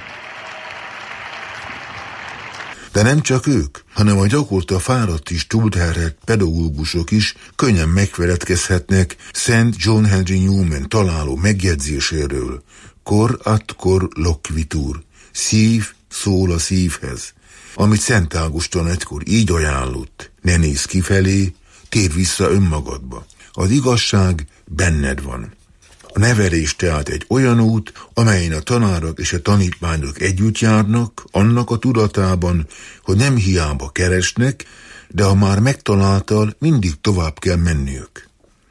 De nem csak ők, hanem a gyakorta fáradt és túlterhelt pedagógusok is könnyen megfeledkezhetnek St. John Henry Newman találó megjegyzéséről. Cor ad cor loquitur, szív szól a szívhez, amit Szent Ágoston egykor így ajánlott: ne nézz kifelé, térj vissza önmagadba. Az igazság benned van. A nevelés tehát egy olyan út, amelyen a tanárok és a tanítványok együtt járnak, annak a tudatában, hogy nem hiába keresnek, de ha már megtaláltál, mindig tovább kell menniük.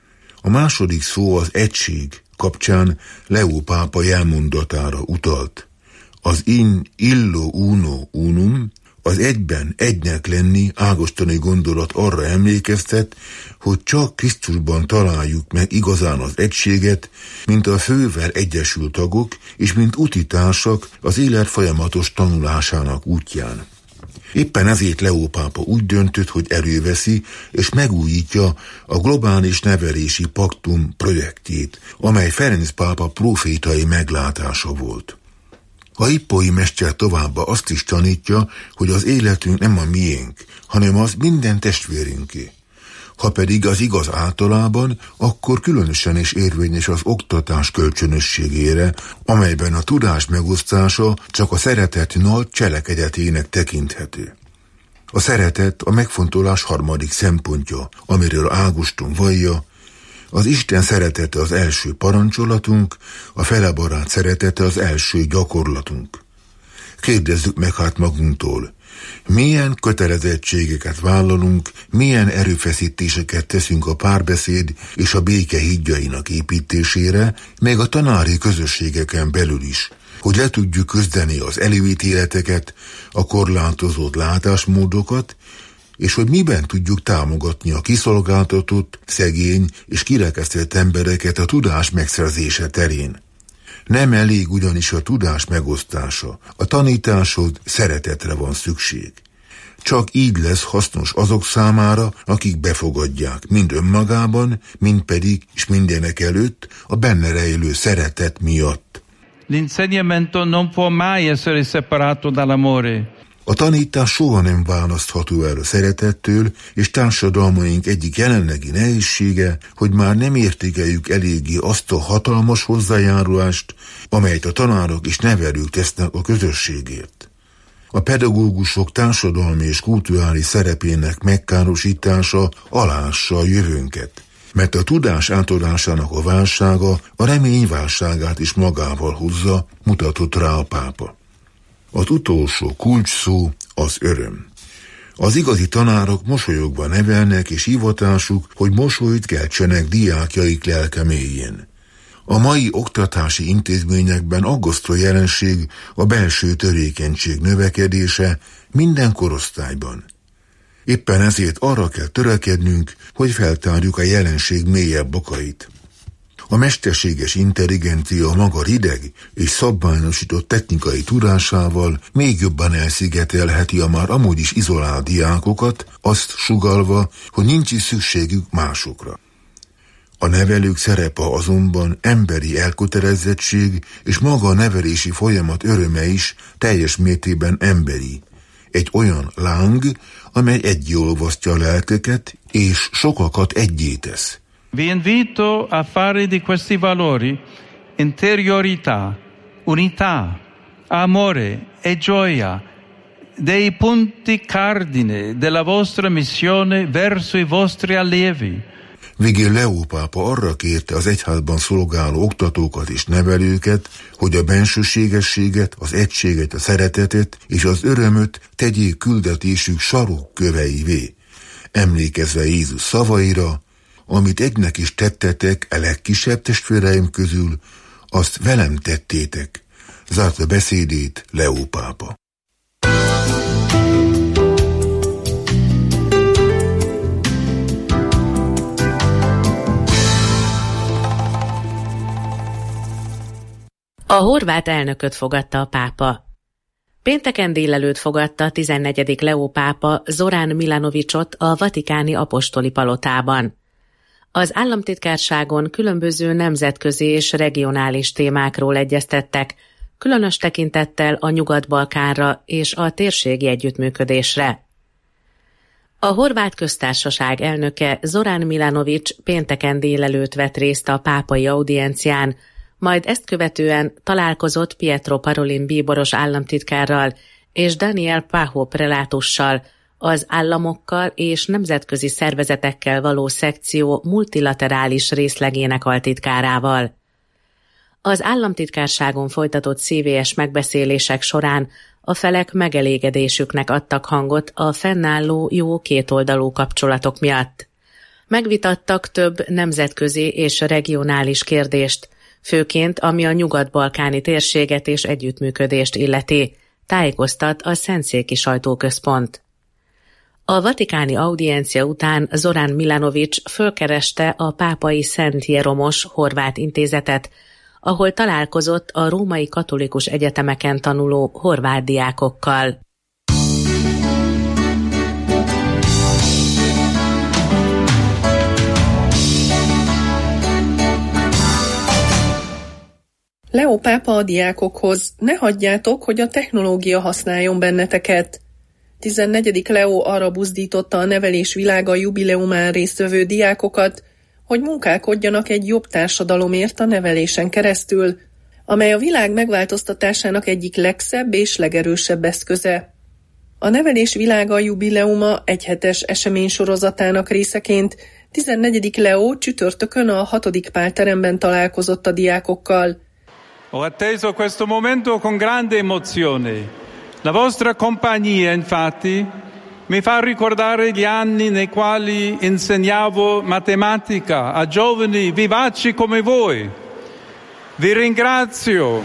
A második szó, az egység kapcsán Leó pápa jelmondatára utalt. Az in illo uno unum, az egyben egynek lenni ágostoni gondolat arra emlékeztet, hogy csak Krisztusban találjuk meg igazán az egységet, mint a fővel egyesült tagok, és mint útitársak az élet folyamatos tanulásának útján. Éppen ezért Leó pápa úgy döntött, hogy előveszi és megújítja a globális nevelési paktum projektjét, amely Ferenc pápa profétai meglátása volt. A hippói mester továbbá azt is tanítja, hogy az életünk nem a miénk, hanem az minden testvérünké. Ha pedig az igaz általában, akkor különösen is érvényes az oktatás kölcsönösségére, amelyben a tudás megosztása csak a szeretet nagy cselekedetének tekinthető. A szeretet a megfontolás harmadik szempontja, amiről Ágoston vallja: az Isten szeretete az első parancsolatunk, a felebarát szeretete az első gyakorlatunk. Kérdezzük meg hát magunktól, milyen kötelezettségeket vállalunk, milyen erőfeszítéseket teszünk a párbeszéd és a béke hídjainak építésére, meg a tanári közösségeken belül is, hogy le tudjuk küzdeni az előítéleteket, a korlátozott látásmódokat, és hogy miben tudjuk támogatni a kiszolgáltatott, szegény és kirekesztett embereket a tudás megszerzése terén. Nem elég ugyanis a tudás megosztása, a tanításhoz szeretetre van szükség. Csak így lesz hasznos azok számára, akik befogadják, mind önmagában, mind pedig, és mindenek előtt, a benne rejlő szeretet miatt. L'insegnamento non può mai essere separato dall'amore. A tanítás soha nem választható el a szeretettől, és társadalmaink egyik jelenlegi nehézsége, hogy már nem értékeljük eléggé azt a hatalmas hozzájárulást, amelyet a tanárok és nevelők tesznek a közösségért. A pedagógusok társadalmi és kulturális szerepének megkárosítása aláássa a jövőnket, mert a tudás átadásának a válsága a remény válságát is magával hozza, mutatott rá a pápa. Az utolsó kulcsszó az öröm. Az igazi tanárok mosolyogva nevelnek, és hivatásuk, hogy mosolyt keltsenek diákjaik lelke mélyén. A mai oktatási intézményekben aggasztó jelenség a belső törékenység növekedése minden korosztályban. Éppen ezért arra kell törekednünk, hogy feltárjuk a jelenség mélyebb okait. A mesterséges intelligencia maga rideg és szabványosított technikai tudásával még jobban elszigetelheti a már amúgy is izolált diákokat, azt sugallva, hogy nincs is szükségük másokra. A nevelők szerepe azonban emberi elkötelezettség, és maga a nevelési folyamat öröme is teljes mértékben emberi. Egy olyan láng, amely egyolvasztja a lelkeket, és sokakat egyé tesz. Vi invito a fare di questi valori interiorità, unità, amore e gioia dei punti cardine della vostra missione verso i vostri allievi. Végül Leó pápa arra kérte az egyházban szolgáló oktatókat és nevelőket, hogy a bensőségességet, az egységet, a szeretetet és az örömöt tegyék küldetésük sarokköveivé, emlékezve Jézus szavaira: amit egynek is tettetek a legkisebb testvéreim közül, azt velem tettétek. Zárta beszédét Leó pápa. A horvát elnököt fogadta a pápa. Pénteken délelőtt fogadta 14. Leó pápa Zoran Milanovićot a vatikáni apostoli palotában. Az államtitkárságon különböző nemzetközi és regionális témákról egyeztettek, különös tekintettel a Nyugat-Balkánra és a térségi együttműködésre. A horvát köztársaság elnöke Zoran Milanović pénteken délelőtt vett részt a pápai audiencián, majd ezt követően találkozott Pietro Parolin bíboros államtitkárral és Daniel Pajo prelátussal, az államokkal és nemzetközi szervezetekkel való szekció multilaterális részlegének altitkárával. Az államtitkárságon folytatott szívélyes megbeszélések során a felek megelégedésüknek adtak hangot a fennálló jó kétoldalú kapcsolatok miatt. Megvitattak több nemzetközi és regionális kérdést, főként ami a nyugat-balkáni térséget és együttműködést illeti, tájékoztat a Szentszéki Sajtóközpont. A vatikáni audiencia után Zoran Milanović fölkereste a pápai Szent Jeromos horvát intézetet, ahol találkozott a római katolikus egyetemeken tanuló horvát diákokkal. Leó pápa a diákokhoz: ne hagyjátok, hogy a technológia használjon benneteket. 14. Leó arra buzdította a nevelés világa jubileumán résztvevő diákokat, hogy munkálkodjanak egy jobb társadalomért a nevelésen keresztül, amely a világ megváltoztatásának egyik legszebb és legerősebb eszköze. A nevelés világa jubileuma egyhetes eseménysorozatának részeként 14. Leó csütörtökön a 6. Pál teremben találkozott a diákokkal. Ho atteso questo momento con grande emozione. La vostra compagnia, infatti, mi fa ricordare gli anni nei quali insegnavo matematica a giovani vivaci come voi. Vi ringrazio.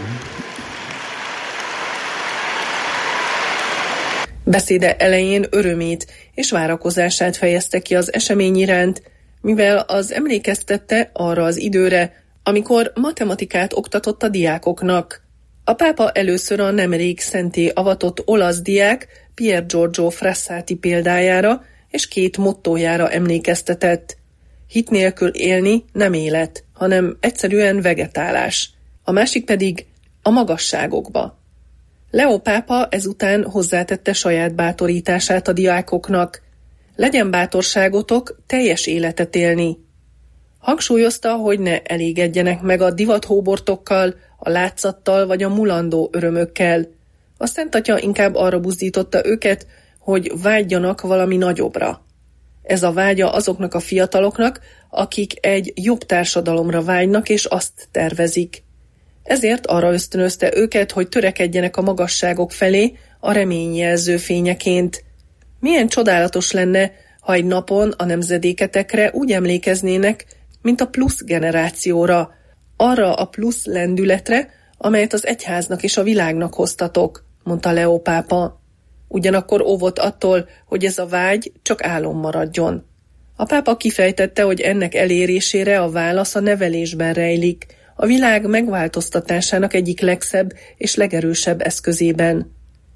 Beszéde elején örömét és várakozását fejezte ki az esemény iránt, mivel az emlékeztette arra az időre, amikor matematikát oktatott a diákoknak. A pápa először a nemrég szentté avatott olasz diák Pier Giorgio Frassati példájára és 2 mottójára emlékeztetett. Hit nélkül élni nem élet, hanem egyszerűen vegetálás. A másik pedig a magasságokba. Leó pápa ezután hozzátette saját bátorítását a diákoknak. Legyen bátorságotok teljes életet élni. Hangsúlyozta, hogy ne elégedjenek meg a divathóbortokkal, a látszattal vagy a mulandó örömökkel. A Szent Atya inkább arra buzdította őket, hogy vágyjanak valami nagyobbra. Ez a vágya azoknak a fiataloknak, akik egy jobb társadalomra vágynak és azt tervezik. Ezért arra ösztönözte őket, hogy törekedjenek a magasságok felé a reményjelző fényeként. Milyen csodálatos lenne, ha egy napon a nemzedéketekre úgy emlékeznének, mint a plusz generációra, arra a plusz lendületre, amelyet az egyháznak és a világnak hoztatok, mondta Leó pápa. Ugyanakkor óvott attól, hogy ez a vágy csak álom maradjon. A pápa kifejtette, hogy ennek elérésére a válasz a nevelésben rejlik, a világ megváltoztatásának egyik legszebb és legerősebb eszközében.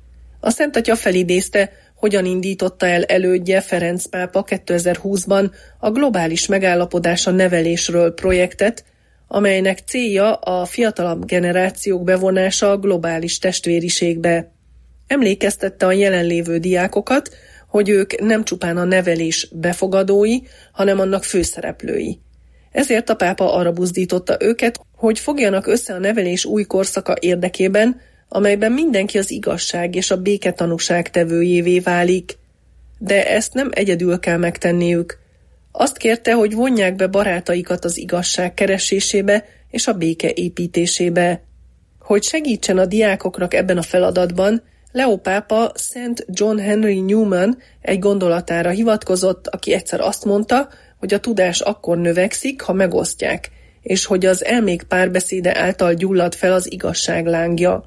A Szent Atya felidézte, hogyan indította el elődje Ferenc pápa 2020-ban a globális megállapodás a nevelésről projektet, amelynek célja a fiatalabb generációk bevonása a globális testvériségbe. Emlékeztette a jelenlévő diákokat, hogy ők nem csupán a nevelés befogadói, hanem annak főszereplői. Ezért a pápa arra buzdította őket, hogy fogjanak össze a nevelés új korszaka érdekében, amelyben mindenki az igazság és a béke tanúság tevőjévé válik. De ezt nem egyedül kell megtenniük. Azt kérte, hogy vonják be barátaikat az igazság keresésébe és a béke építésébe. Hogy segítsen a diákoknak ebben a feladatban, Leó pápa Szent John Henry Newman egy gondolatára hivatkozott, aki egyszer azt mondta, hogy a tudás akkor növekszik, ha megosztják, és hogy az elmék párbeszéde által gyullad fel az igazság lángja.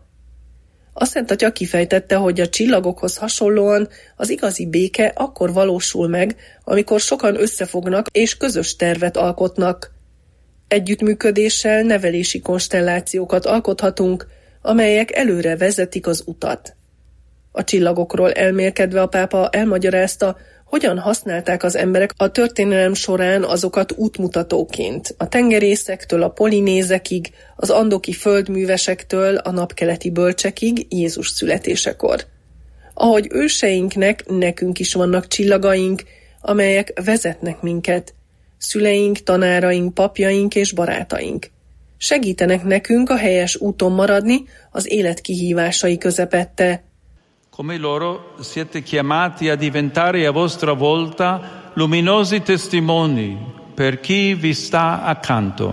A Szent Atya kifejtette, hogy a csillagokhoz hasonlóan az igazi béke akkor valósul meg, amikor sokan összefognak és közös tervet alkotnak. Együttműködéssel nevelési konstellációkat alkothatunk, amelyek előre vezetik az utat. A csillagokról elmélkedve a pápa elmagyarázta, hogyan használták az emberek a történelem során azokat útmutatóként, a tengerészektől a polinézekig, az andoki földművesektől a napkeleti bölcsekig Jézus születésekor. Ahogy őseinknek, nekünk is vannak csillagaink, amelyek vezetnek minket, szüleink, tanáraink, papjaink és barátaink. Segítenek nekünk a helyes úton maradni az élet kihívásai közepette. Come loro siete chiamati a diventare a vostra volta luminosi testimoni per chi vi sta accanto.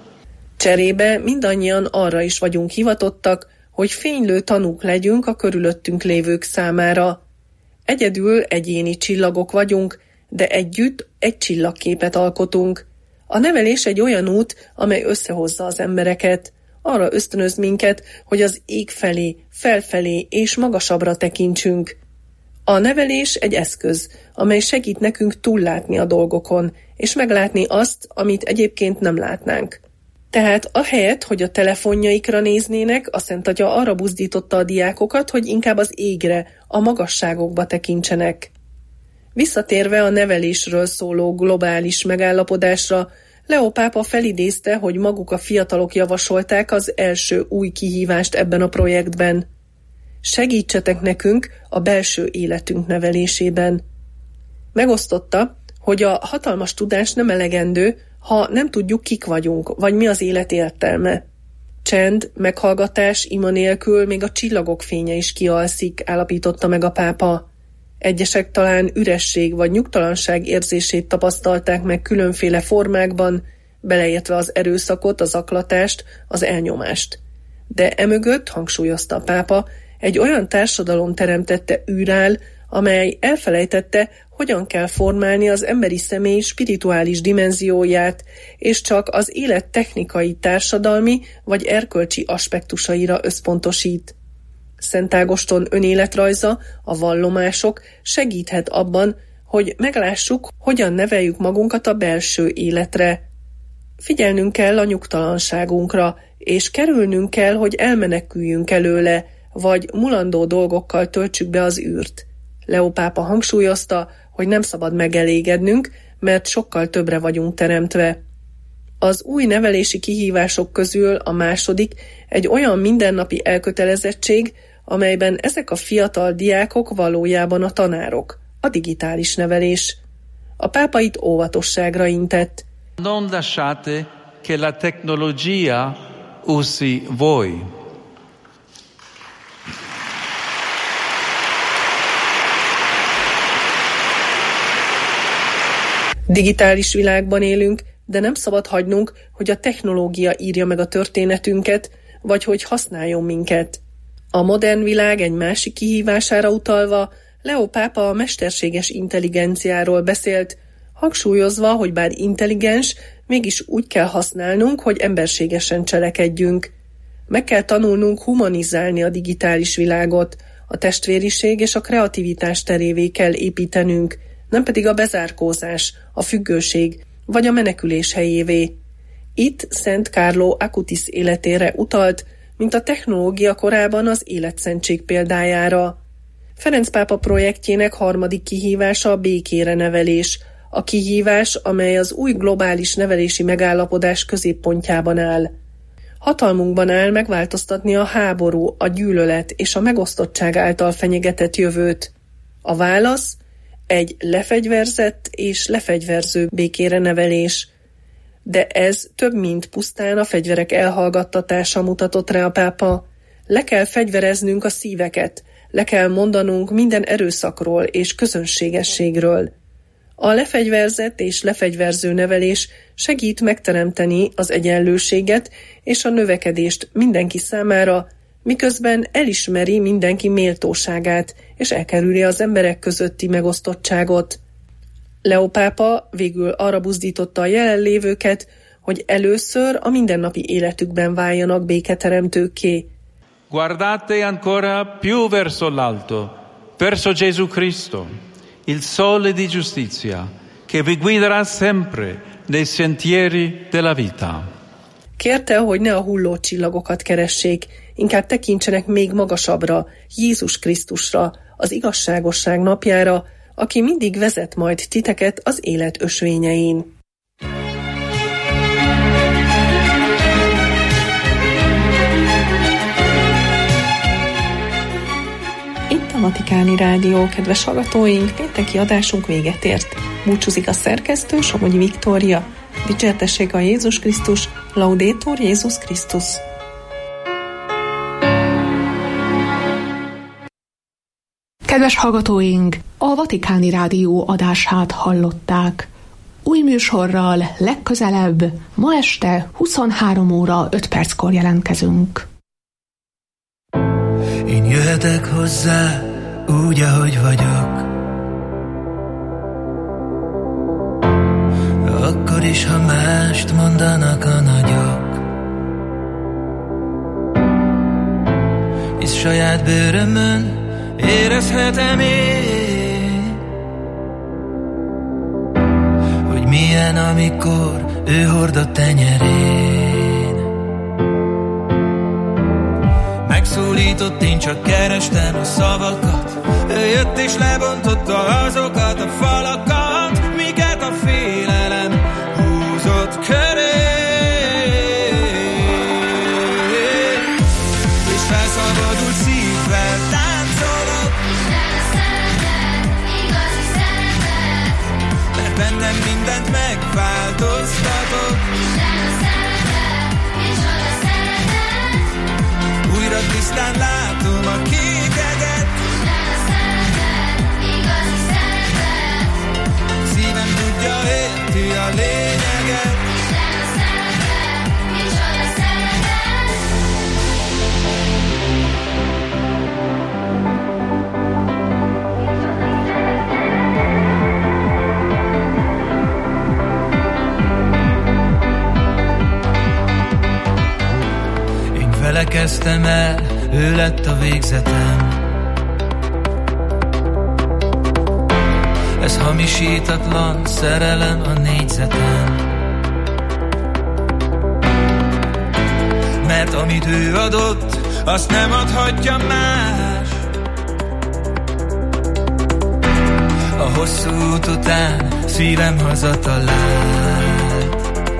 Cserébe mindannyian arra is vagyunk hivatottak, hogy fénylő tanúk legyünk a körülöttünk lévők számára. Egyedül egyéni csillagok vagyunk, de együtt egy csillagképet alkotunk. A nevelés egy olyan út, amely összehozza az embereket. Arra ösztönöz minket, hogy az ég felé, felfelé és magasabbra tekintsünk. A nevelés egy eszköz, amely segít nekünk túllátni a dolgokon, és meglátni azt, amit egyébként nem látnánk. Tehát ahelyett, hogy a telefonjaikra néznének, a Szent Atya arra buzdította a diákokat, hogy inkább az égre, a magasságokba tekintsenek. Visszatérve a nevelésről szóló globális megállapodásra, Leó pápa felidézte, hogy maguk a fiatalok javasolták az első új kihívást ebben a projektben. Segítsetek nekünk a belső életünk nevelésében. Megosztotta, hogy a hatalmas tudás nem elegendő, ha nem tudjuk, kik vagyunk, vagy mi az élet értelme. Csend, meghallgatás, ima nélkül még a csillagok fénye is kialszik, állapította meg a pápa. Egyesek talán üresség vagy nyugtalanság érzését tapasztalták meg különféle formákban, beleértve az erőszakot, az zaklatást, az elnyomást. De emögött, hangsúlyozta a pápa, egy olyan társadalom teremtette űrrel, amely elfelejtette, hogyan kell formálni az emberi személy spirituális dimenzióját, és csak az élet technikai, társadalmi vagy erkölcsi aspektusaira összpontosít. Szent Ágoston önéletrajza, a vallomások segíthet abban, hogy meglássuk, hogyan neveljük magunkat a belső életre. Figyelnünk kell a nyugtalanságunkra, és kerülnünk kell, hogy elmeneküljünk előle, vagy mulandó dolgokkal töltsük be az űrt. Leó pápa hangsúlyozta, hogy nem szabad megelégednünk, mert sokkal többre vagyunk teremtve. Az új nevelési kihívások közül a második egy olyan mindennapi elkötelezettség, amelyben ezek a fiatal diákok valójában a tanárok, a digitális nevelés. A pápa itt óvatosságra intett. Non lasciate che la tecnologia usi voi. Digitális világban élünk, de nem szabad hagynunk, hogy a technológia írja meg a történetünket, vagy hogy használjon minket. A modern világ egy másik kihívására utalva, Leó pápa a mesterséges intelligenciáról beszélt, hangsúlyozva, hogy bár intelligens, mégis úgy kell használnunk, hogy emberségesen cselekedjünk. Meg kell tanulnunk humanizálni a digitális világot, a testvériség és a kreativitás terévé kell építenünk, nem pedig a bezárkózás, a függőség vagy a menekülés helyévé. Itt Szent Carlo Acutis életére utalt, mint a technológia korában az életszentség példájára. Ferenc pápa projektjének harmadik kihívása a békére nevelés, a kihívás, amely az új globális nevelési megállapodás középpontjában áll. Hatalmunkban áll megváltoztatni a háború, a gyűlölet és a megosztottság által fenyegetett jövőt. A válasz egy lefegyverzett és lefegyverző békére nevelés. De ez több, mint pusztán a fegyverek elhallgattatása, mutatott rá a pápa. Le kell fegyvereznünk a szíveket, le kell mondanunk minden erőszakról és közönségességről. A lefegyverzett és lefegyverző nevelés segít megteremteni az egyenlőséget és a növekedést mindenki számára, miközben elismeri mindenki méltóságát, és elkerüli az emberek közötti megosztottságot. Leó pápa végül arra buzdította a jelenlévőket, hogy először a mindennapi életükben váljanak béketeremtőkké. Guardate ancora più verso l'alto, verso Gesù Cristo, il sole di giustizia, che vi guiderà sempre nei sentieri della vita. Kérte, hogy ne a hulló csillagokat keressék, inkább tekintsenek még magasabbra, Jézus Krisztusra, az igazságosság napjára, aki mindig vezet majd titeket az élet ösvényein. Itt a Vatikáni Rádió, kedves hallgatóink, pénteki adásunk véget ért. Búcsúzik a szerkesztő, Somogyi Viktória. Dicsértessék a Jézus Krisztus, Laudetur Jézus Krisztus. Kedves hallgatóink, a Vatikáni Rádió adását hallották. Új műsorral legközelebb, ma este 23 óra 5 perckor jelentkezünk. Én jöhetek hozzá úgy, ahogy vagyok. Akkor is, ha mást mondanak a nagyok. Hisz saját bőrömön érezhetem én, hogy milyen, amikor ő hordott tenyerén. Megszólított, én csak kerestem a szavakat. Ő jött és lebontotta azokat a falakat, miket a félelem húzott köré. És felszabadult szívvel táncolok, mert bennem mindent megváltoztatok. Újra tisztán látom a kékedet, szívem tudja, érti a lényeget. Én vele kezdtem el, ő lett a végzetem. Ez hamisítatlan szerelem a négyzetem. Mert amit ő adott, azt nem adhatja más. A hosszú út után szívem hazatalált.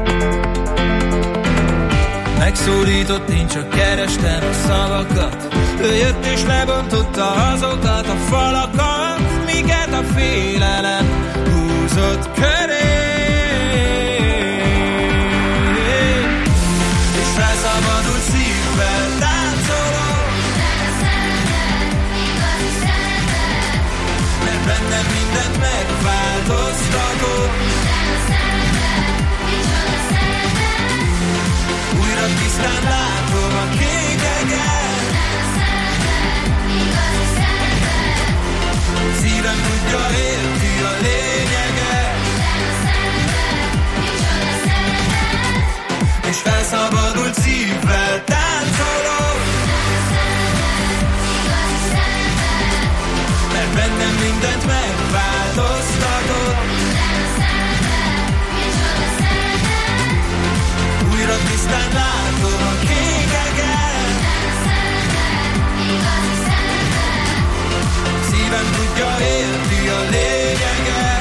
Megszólított, én csak kerestem a szavakat. Ő jött és lebontotta azokat a falakat, miket a félelem húzott köré. És felszabadult szívvel táncolok, mert bennem mindent megváltoztatok. Újra tisztán látom a kékeket, szívem tudja, érti a lényeget. És felszabadult szívvel táncolok, mert bennem mindent megváltoztatok. Újra tisztán látom a kékeket, szívem tudja, érti a lényeget.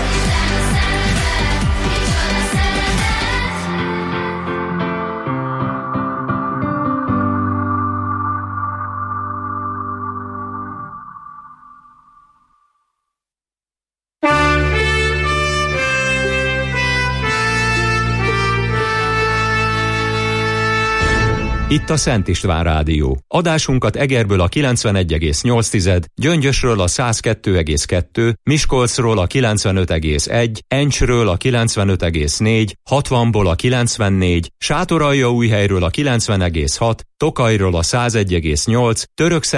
Itt a Szent István Rádió. Adásunkat Egerből a 91,8, Gyöngyösről a 102,2, Miskolcról a 95,1, Encsről a 95,4, 60-ból a 94, Sátoraljaújhelyről a 90,6, Tokajról a 101,8,